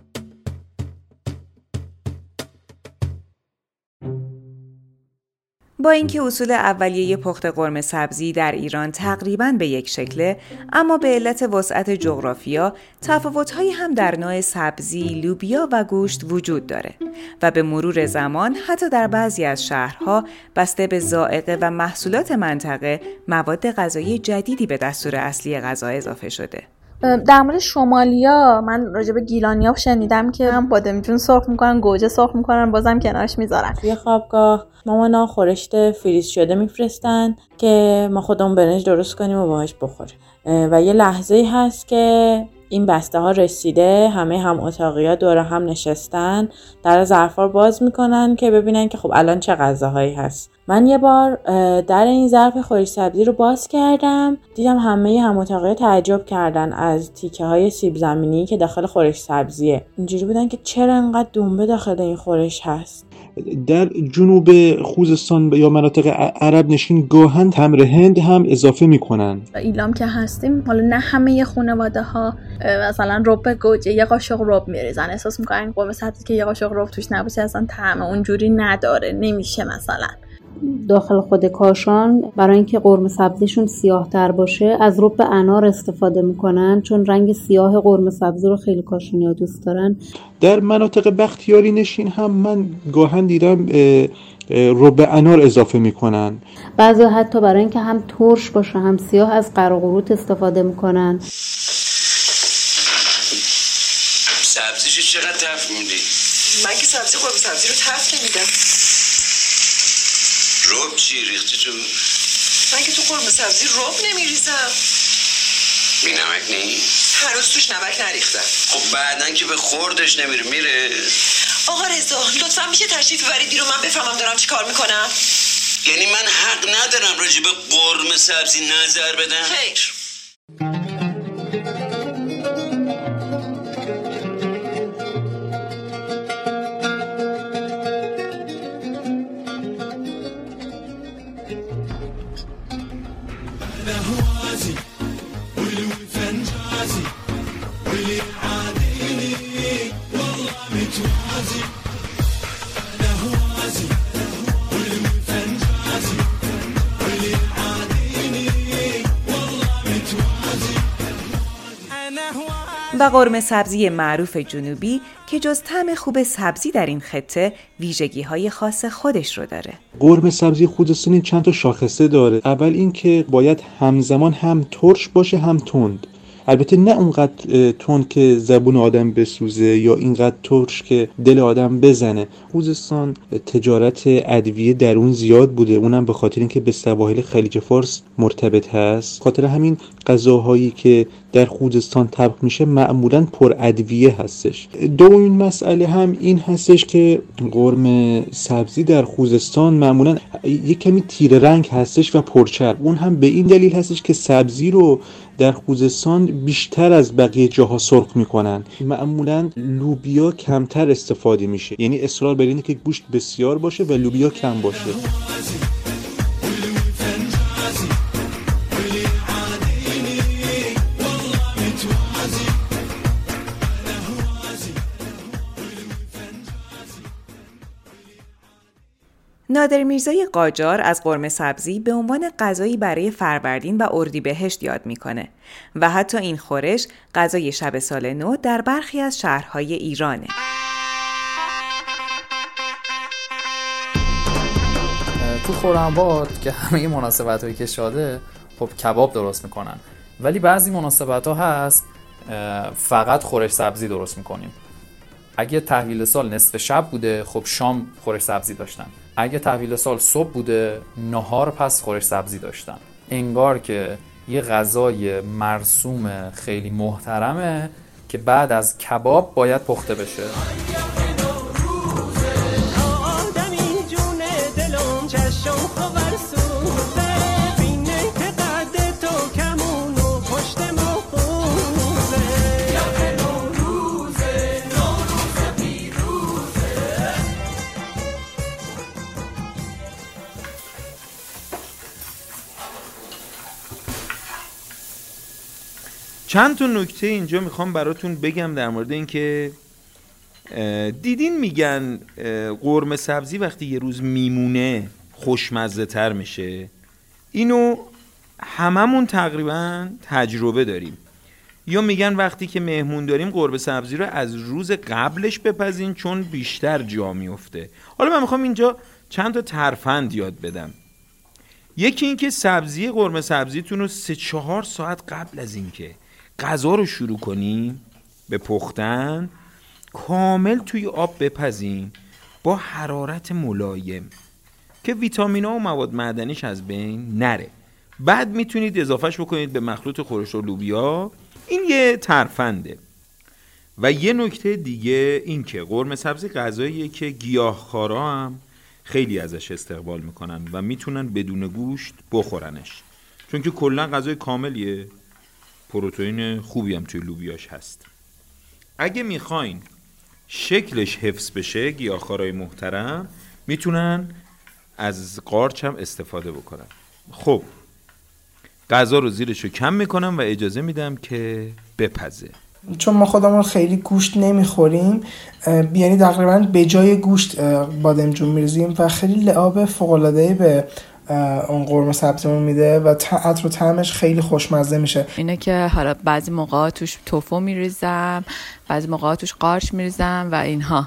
با اینکه اصول اولیه پخت قرمه سبزی در ایران تقریباً به یک شکله، اما به علت وسعت جغرافیا تفاوت‌هایی هم در نوع سبزی، لوبیا و گوشت وجود داره و به مرور زمان حتی در بعضی از شهرها بسته به ذائقه و محصولات منطقه مواد غذایی جدیدی به دستور اصلی غذا اضافه شده. در مورد شمالیا من راجع به گیلانیا شنیدم که هم بادمجون سرخ میکنن، گوجه سرخ میکنن، بازم کنارش میذارن. توی خوابگاه مامانا خورشت فریز شده میفرستن که ما خودمون برنج درست کنیم و باهاش بخوریم و یه لحظه‌ای هست که این بسته ها رسیده، همه هم اتاقی‌ها دور هم نشستن، در ظرفا باز میکنن که ببینن که خب الان چه غذاهایی هست. من یه بار در این ظرف خورش سبزی رو باز کردم، دیدم همه هم اتاقی‌ها تعجب کردن از تیکه های سیب زمینی که داخل خورش سبزیه. اینجوری بودن که چرا انقدر دنبه داخل این خورش هست. در جنوب خوزستان یا مناطق عرب نشین گاهن تمر هند هم اضافه میکنن. ایلام که هستیم، حالا نه همه خانواده ها مثلا رب گوجه یه قاشق رب میریزن، احساس میکنن قرمه سبزی که یه قاشق رب توش نباشه اصلا طعم اونجوری نداره، نمیشه. مثلا داخل خود کاشان برای اینکه قرمه سبزیشون سیاه تر باشه از رب انار استفاده میکنن، چون رنگ سیاه قرمه سبزی رو خیلی کاشانی‌ها دوست دارن. در مناطق بختیاری نشین هم من گاهن دیدم رب انار اضافه میکنن. بعضی حتی برای اینکه هم ترش باشه هم سیاه از قرقروت استفاده میکنن. سبزیشو چقدر تفت میدی؟ من که سبزی قرمه سبزی رو تفت نمیدم. رب چی ریختی تو؟ من که تو قرمه سبزی رب نمیریزم. بی نمک نی؟ هنوز توش نمک نریختم. خب بعدن که به خوردش نمیره میره. آقا رضا لطفا میشه تشریف ببرید رو من بفهمم دارم چی کار میکنم. یعنی من حق ندارم راجع به قرمه سبزی نظر بدم؟ خیر. و قرمه سبزی معروف جنوبی که جز طعم خوب سبزی در این خطه ویژگی‌های خاص خودش رو داره. قرمه سبزی خوزستانی چند تا شاخصه داره. اول این که باید همزمان هم ترش باشه هم تند. البته نه اونقدر تند که زبون آدم بسوزه یا اینقدر ترش که دل آدم بزنه. خوزستان تجارت ادویه در اون زیاد بوده، اونم به خاطر اینکه به سواحل خلیج فارس مرتبط هست. خاطر همین غذاهایی که در خوزستان طبخ میشه معمولاً پر ادویه هستش. دومین مسئله هم این هستش که قرمه سبزی در خوزستان معمولاً یک کمی تیره رنگ هستش و پرچرب. اون هم به این دلیل هستش که سبزی رو در خوزستان بیشتر از بقیه جاها سرخ میکنن. معمولاً لوبیا کمتر استفاده میشه، یعنی اصرار بر اینه که گوشت بسیار باشه و لوبیا کم باشه. نادر میرزای قاجار از قرمه سبزی به عنوان غذایی برای فروردین و اردیبهشت یاد میکنه و حتی این خورش غذای شب سال نو در برخی از شهرهای ایرانه. تو خرم‌آباد که همه مناسبت‌هایی که شده خب کباب درست میکنن، ولی بعضی مناسبت‌ها هست فقط خورش سبزی درست میکنیم. اگه تحویل سال نصف شب بوده خب شام خورش سبزی داشتن، اگه تحویل سال صبح بوده نهار پس خورش سبزی داشتن. انگار که یه غذای مرسوم خیلی محترمه که بعد از کباب باید پخته بشه. چند تا نکته اینجا میخوام براتون بگم در مورد این که دیدین میگن قرمه سبزی وقتی یه روز میمونه خوشمزه تر میشه. اینو هممون تقریبا تجربه داریم. یا میگن وقتی که مهمون داریم قرمه سبزی رو از روز قبلش بپزین چون بیشتر جا میفته. حالا من میخوام اینجا چند تا ترفند یاد بدم. یکی این که سبزی قرمه سبزیتون رو سه چهار ساعت قبل از این که غذا رو شروع کنیم به پختن کامل توی آب بپزین با حرارت ملایم که ویتامین ها و مواد معدنیش از بین نره. بعد میتونید اضافهش بکنید به مخلوط خورش و لوبیا. این یه ترفنده. و یه نکته دیگه این که قرمه سبزی غذاییه که گیاهخوارا هم خیلی ازش استقبال میکنن و میتونن بدون گوشت بخورنش، چون که کلا غذای کاملیه، پروتئین خوبی هم توی لوبیاش هست. اگه میخواین شکلش حفظ بشه گیاهخوارای محترم میتونن از قارچ هم استفاده بکنن. خب غذا رو زیرشو کم میکنم و اجازه میدم که بپزه. چون ما خودمون خیلی گوشت نمیخوریم، یعنی تقریبا به جای گوشت بادمجون میریزیم و خیلی لعاب فوق‌العاده‌ای به اون قرمه سبزیمون میده و عطر و طعمش خیلی خوشمزه میشه. اینه که حالا بعضی موقع توش توفو میریزم، بعضی موقع توش قارچ میریزم و اینها.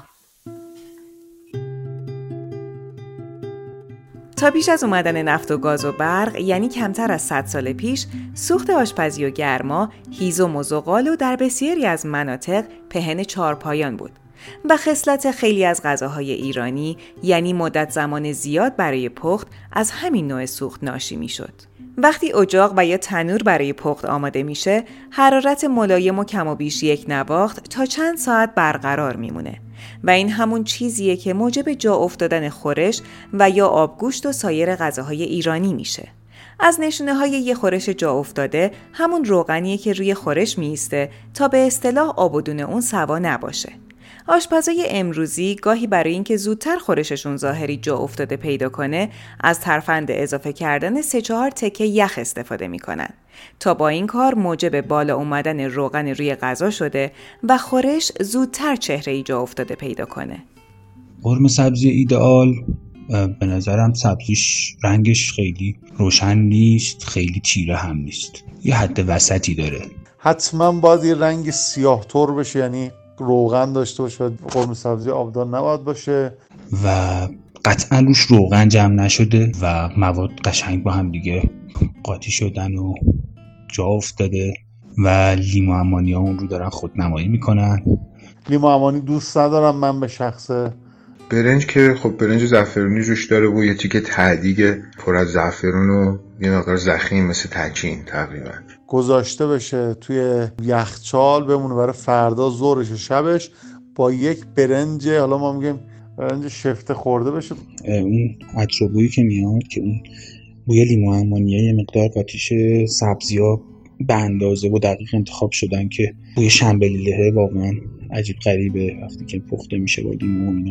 تا پیش از اومدن نفت و گاز و برق، یعنی کمتر از صد سال پیش، سوخت آشپزی و گرما هیزم و زغال و در بسیاری از مناطق پهن چارپایان بود و خصلت خیلی از غذاهای ایرانی، یعنی مدت زمان زیاد برای پخت، از همین نوع سوخت ناشی میشد. وقتی اجاق و یا تنور برای پخت آماده میشه، حرارت ملایم و کم و بیش یک نواخت تا چند ساعت برقرار میمونه و این همون چیزیه که موجب جا افتادن خورش و یا آبگوشت و سایر غذاهای ایرانی میشه. از نشونه های یه خورش جا افتاده همون روغنیه که روی خورش میسته تا به اصطلاح آبودون اون سوا نباشه. آشپزای امروزی گاهی برای اینکه زودتر خورششون ظاهری جا افتاده پیدا کنه، از ترفند اضافه کردن سه چهار تکه یخ استفاده میکنن تا با این کار موجب بالا اومدن روغن روی غذا شده و خورش زودتر چهره‌ای جا افتاده پیدا کنه. قرمه سبزی ایدئال به نظرم سبزیش رنگش خیلی روشن نیست، خیلی تیره هم نیست، یه حد وسطی داره. حتما باید یه رنگ سیاه تور بشه، یعنی روغن داشته باشه. قرمه سبزی آبدار نباید باشه و قطعا روش روغن جمع نشده و مواد قشنگ با هم دیگه قاطی شدن و جا افتاده و لیمو عمانی ها اون رو دارن خودنمایی میکنن. لیمو عمانی دوست ندارم من به شخصه. برنج که خب برنج زعفرونی روش داره و یه تیکه تهدیگ پر از زعفرون و یه مقدار زخیم مثل تچین تقریبا گذاشته بشه توی یخچال بمونه برای فردا ظهرش و شبش با یک برنج، حالا ما میگیم برنج شفته خورده بشه. اون عطر و بویی که میاد که اون بوی لیمو عمانیه یه مقدار قاطیش سبزی‌ها به اندازه و دقیق انتخاب شدن که بوی شنبلیله واقعا عجیب غریبه وقتی که پخته میشه با لیمو و اینا.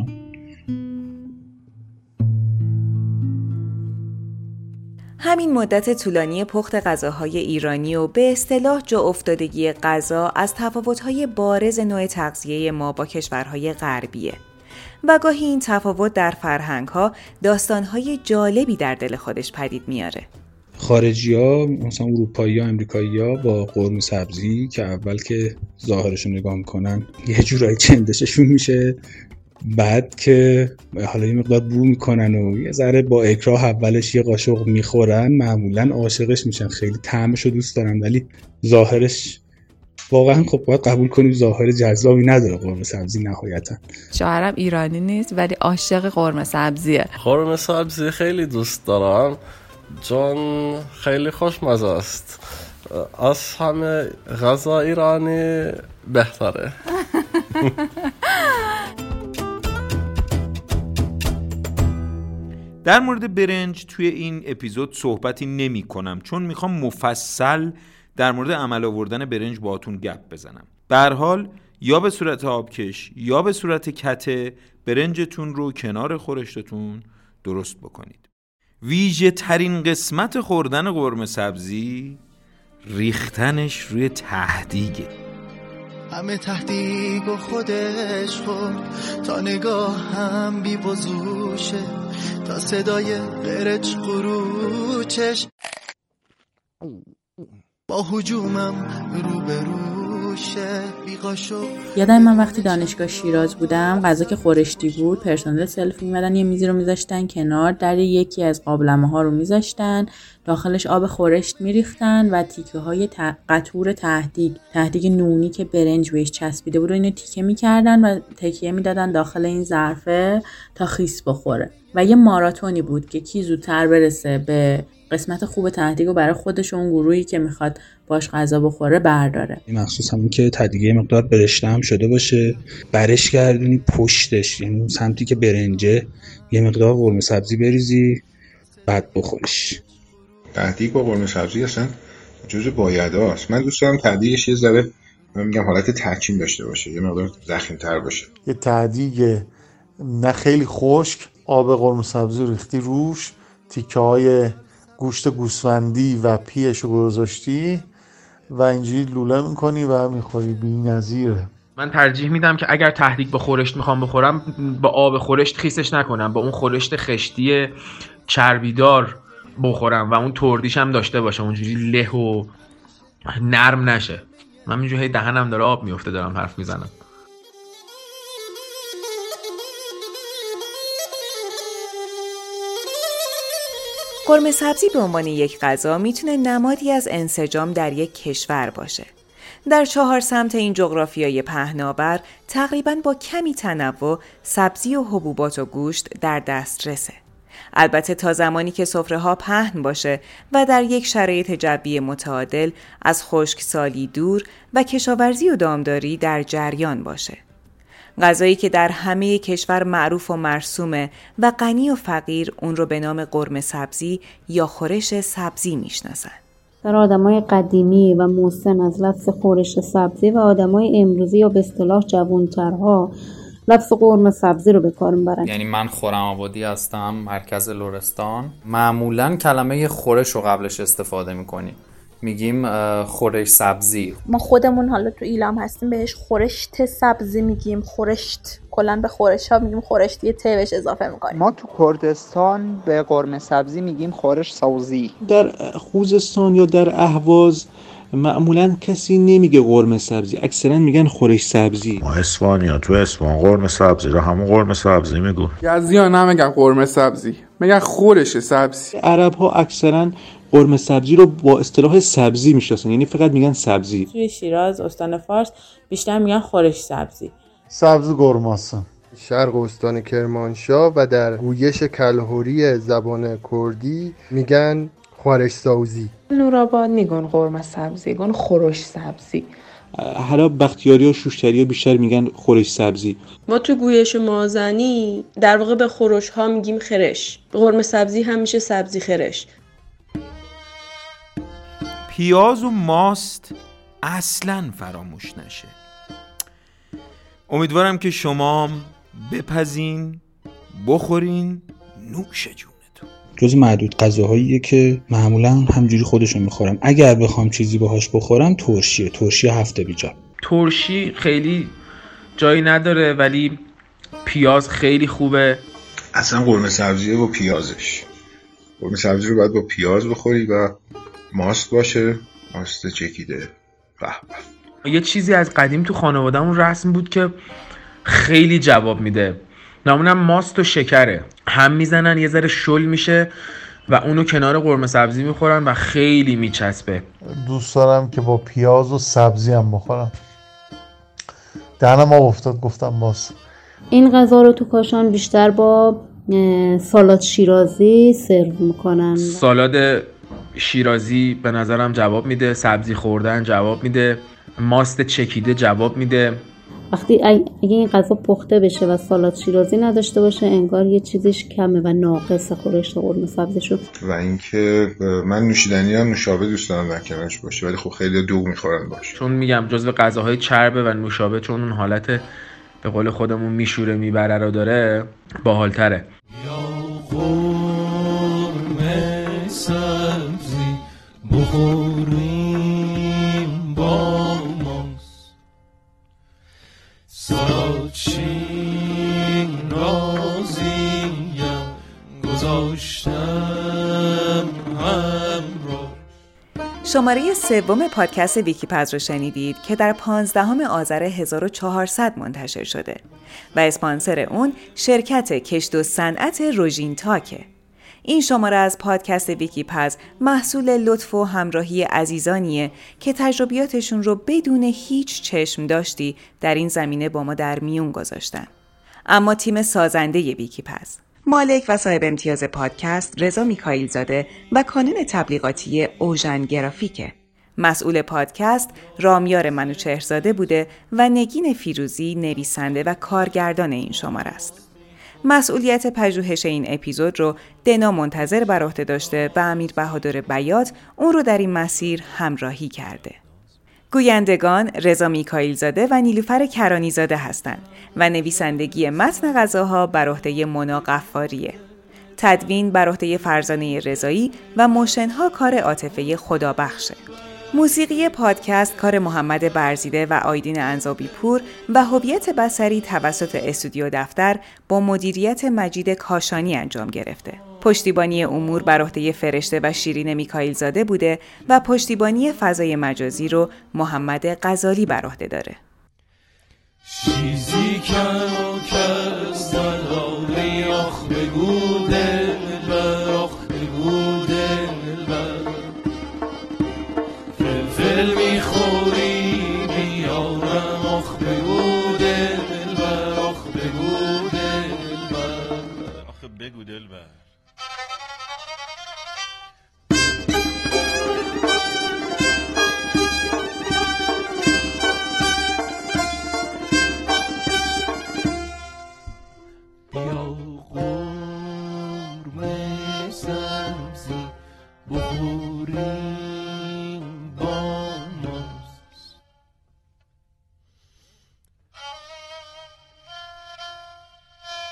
همین مدت طولانی پخت غذاهای ایرانی و به اصطلاح جا افتادگی غذا از تفاوت‌های بارز نوع تغذیه ما با کشورهای غربیه و گاهی این تفاوت در فرهنگ‌ها داستان‌های جالبی در دل خودش پدید میاره. خارجی‌ها مثلا اروپایی‌ها، آمریکایی‌ها با قرمه سبزی که اول که ظاهرشون نگاه می‌کنن یه جورایی چندششون میشه، بعد که حالا یه مقدار بو میکنن و یه ذره با اکراه اولش یه قاشق میخورن، معمولا عاشقش میشن، خیلی طعمشو دوست دارن، ولی ظاهرش واقعا خب باید قبول کنیم ظاهر جذابی نداره قرمه سبزی نهایتا. شوهرم ایرانی نیست ولی عاشق قرمه سبزیه. قرمه سبزی خیلی دوست دارم چون خیلی خوشمزه است، از همه غذا ایرانی بهتره. در مورد برنج توی این اپیزود صحبتی نمی کنم چون میخوام مفصل در مورد عمل آوردن برنج باهاتون گپ بزنم. به هر حال یا به صورت آبکش یا به صورت کته برنجتون رو کنار خورشتتون درست بکنید. ویژه ترین قسمت خوردن قرمه سبزی ریختنش روی تهدیگه. همه تهدیگ و خودش خورد تا نگاه هم بی وضوشه، تا صدای قرچ قروچش با هجومم رو به روشه بیقاشو. یادم من وقتی دانشگاه شیراز بودم غذا که خورشتی بود، پرسنل سلف میمدن یه میزی رو میذاشتن کنار، در یکی از قابلمه ها رو میذاشتن، داخلش آب خورشت میریختن و تیکه های قطور تهدیگ تهدیگ نونی که برنج بهش چسبیده بود رو اینو تیکه میکردن و تکیه میدادن داخل این ظرفه تا خیس بخوره و یه ماراتونی بود که کی زودتر برسه به قسمت خوب تهدیگ رو برای خودش اون گروهی که میخواد باش غذا بخوره برداره. مخصوصا همین که تهدیگ مقدار برشته هم شده باشه، برش گردونی پشتش، یعنی اون سمتی که برنجه یه مقدار قرمه سبزی بریزی بعد بخوریش. تهدیگ با قرمه سبزی اصلا جزء بایداست. من دوست دارم تهدیگش یه ذره من میگم حالت تحکیم داشته باشه، یه مقدار ضخیم‌تر باشه. یه تهدیگ نه خیلی خشک، آب قرمه سبزی ریختی روش، تیکه‌های گوشت گوسفندی و پیش رو گذاشتی، و اینجوری لوله میکنی و میخوری، بی‌نظیره. من ترجیح میدم که اگر تهدیگ با خورشت میخوام بخورم با آب خورشت خیسش نکنم، با اون خورشت خشتی چربیدار بخورم و اون تردیش هم داشته باشه، اونجوری له و نرم نشه. من اینجوری دهنم داره آب میفته دارم حرف میزنم. قرمه سبزی به عنوان یک غذا میتونه نمادی از انسجام در یک کشور باشه. در چهار سمت این جغرافیای پهناور تقریباً با کمی تنوع سبزی و حبوبات و گوشت در دسترسه. البته تا زمانی که سفره‌ها پهن باشه و در یک شرایط جوی متعادل از خشکسالی دور و کشاورزی و دامداری در جریان باشه. غذایی که در همه کشور معروف و مرسومه و غنی و فقیر اون رو به نام قرمه سبزی یا خورش سبزی میشناسن. در آدمای قدیمی و مسن از لفظ خورش سبزی و آدمای امروزی یا به اصطلاح جوان‌ترها لفظ قرمه سبزی رو به کار میبرن. یعنی من خرم آبادی هستم، مرکز لرستان. معمولاً کلمه خورش رو قبلش استفاده میکنیم، میگیم خورش سبزی. ما خودمون حالا تو ایلام هستیم بهش خورشت سبزی میگیم، خورشت کلا به خورش ها میگیم خورشت، یه ت بهش اضافه میکنیم. ما تو کردستان به قرمه سبزی میگیم خورش سوزی. در خوزستان یا در اهواز معمولا کسی نمیگه قرمه سبزی، اکثرا میگن خورش سبزی. ما اسپانیا تو اسپان قرمه سبزی رو همون قرمه سبزی میگو. یزدی‌ها نمیگن قرمه سبزی، میگن خورش سبزی. عرب ها اکثرا قرمه سبزی رو با اصطلاح سبزی میشناسن، یعنی فقط میگن سبزی. توی شیراز استان فارس بیشتر میگن خورش سبزی. سبز قرماسه. شرق استان کرمانشاه و در گویش کلهوری زبان کردی میگن خورش سوزی. نورآباد میگن قرمه سبزی، گن خورش سبزی. حالا بختیاری و شوشتری ها بیشتر میگن خورش سبزی. ما تو گویش مازنی در واقع به خورش ها میگیم خرش، به قرمه سبزی هم میشه سبزی خرش. پیاز و ماست اصلاً فراموش نشه. امیدوارم که شما بپزین، بخورین، نوش جونتون. جز معدود غذاهاییه که معمولا همجوری خودشون میخورم. اگر بخوام چیزی باهاش بخورم ترشیه، ترشی هفته بیجا. ترشی خیلی جایی نداره ولی پیاز خیلی خوبه. اصلا قرمه سبزیه با پیازش. قرمه سبزی رو باید با پیاز بخوری و ماست باشه، ماست چکیده. به به. یه چیزی از قدیم تو خانواده‌مون رسم بود که خیلی جواب میده. نمونم ماست و شکره هم میزنن، یه ذره شل میشه و اونو کنار قرمه سبزی میخورن و خیلی میچسبه. دوست دارم که با پیاز و سبزی هم بخورم. دهنم آب افتاد گفتم باز. این غذا رو تو کاشان بیشتر با سالاد شیرازی سرو میکنن. سالاد شیرازی به نظرم جواب میده، سبزی خوردن جواب میده، ماست چکیده جواب میده. وقتی اگه این غذا پخته بشه و سالاد شیرازی نداشته باشه انگار یه چیزیش کمه و ناقص خورش قرمه سبزی شد. و اینکه من نوشیدنی هم نوشابه دوست دارم در کنارش باشه، ولی خب خیلی دوغ میخورن باشه. چون میگم جزو غذاهای چربه و نوشابه چون اون حالت به قول خودمون میشوره میبره رو داره باحال‌تره. سبزی بخوریم با ماست، سراچین رازیم گذاشتم همراه. شماره سوم پادکست ویکی‌پز رو شنیدید که در پانزدهم آذر هزار و چهارصد منتشر شده و اسپانسر اون شرکت کشت و صنعت روژینتاکه. این شماره از پادکست ویکی‌پز محصول لطف و همراهی عزیزانیه که تجربیاتشون رو بدون هیچ چشم داشتی در این زمینه با ما در میون گذاشتن. اما تیم سازنده ویکی‌پز، مالک و صاحب امتیاز پادکست رضا میکائیل زاده و کانون تبلیغاتی اوژن گرافیکه. مسئول پادکست رامیار منوچهرزاده بوده و نگین فیروزی نویسنده و کارگردان این شماره است. مسئولیت پژوهش این اپیزود رو دنا منتظر بر عهده داشته و امیر بهادر بیات اون رو در این مسیر همراهی کرده. گویندگان رضا میکائیل زاده و نیلوفر کرانی زاده هستند و نویسندگی متن غذاها بر عهده مونا غفاریه. تدوین بر عهده فرزانه رضایی و موشن‌ها کار عاطفه خدابخشه. موسیقی پادکست کار محمد برزیده و آیدین انزابی پور و هویت بصری توسط استودیو دفتر با مدیریت مجید کاشانی انجام گرفته. پشتیبانی امور بر عهده فرشته و شیرین میکائیل زاده بوده و پشتیبانی فضای مجازی رو محمد غزالی بر عهده داره. چیزی کن کس نداری آخ بگو دلبر آخ بگو دلبر فلفل میخوری بیارم آخ بگو دلبر آخ بگو دلبر آخ بگو دلبر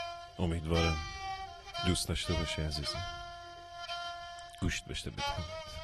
امیدوارم دوست داشته باشی عزیزم. گوشت بشته بدهمت.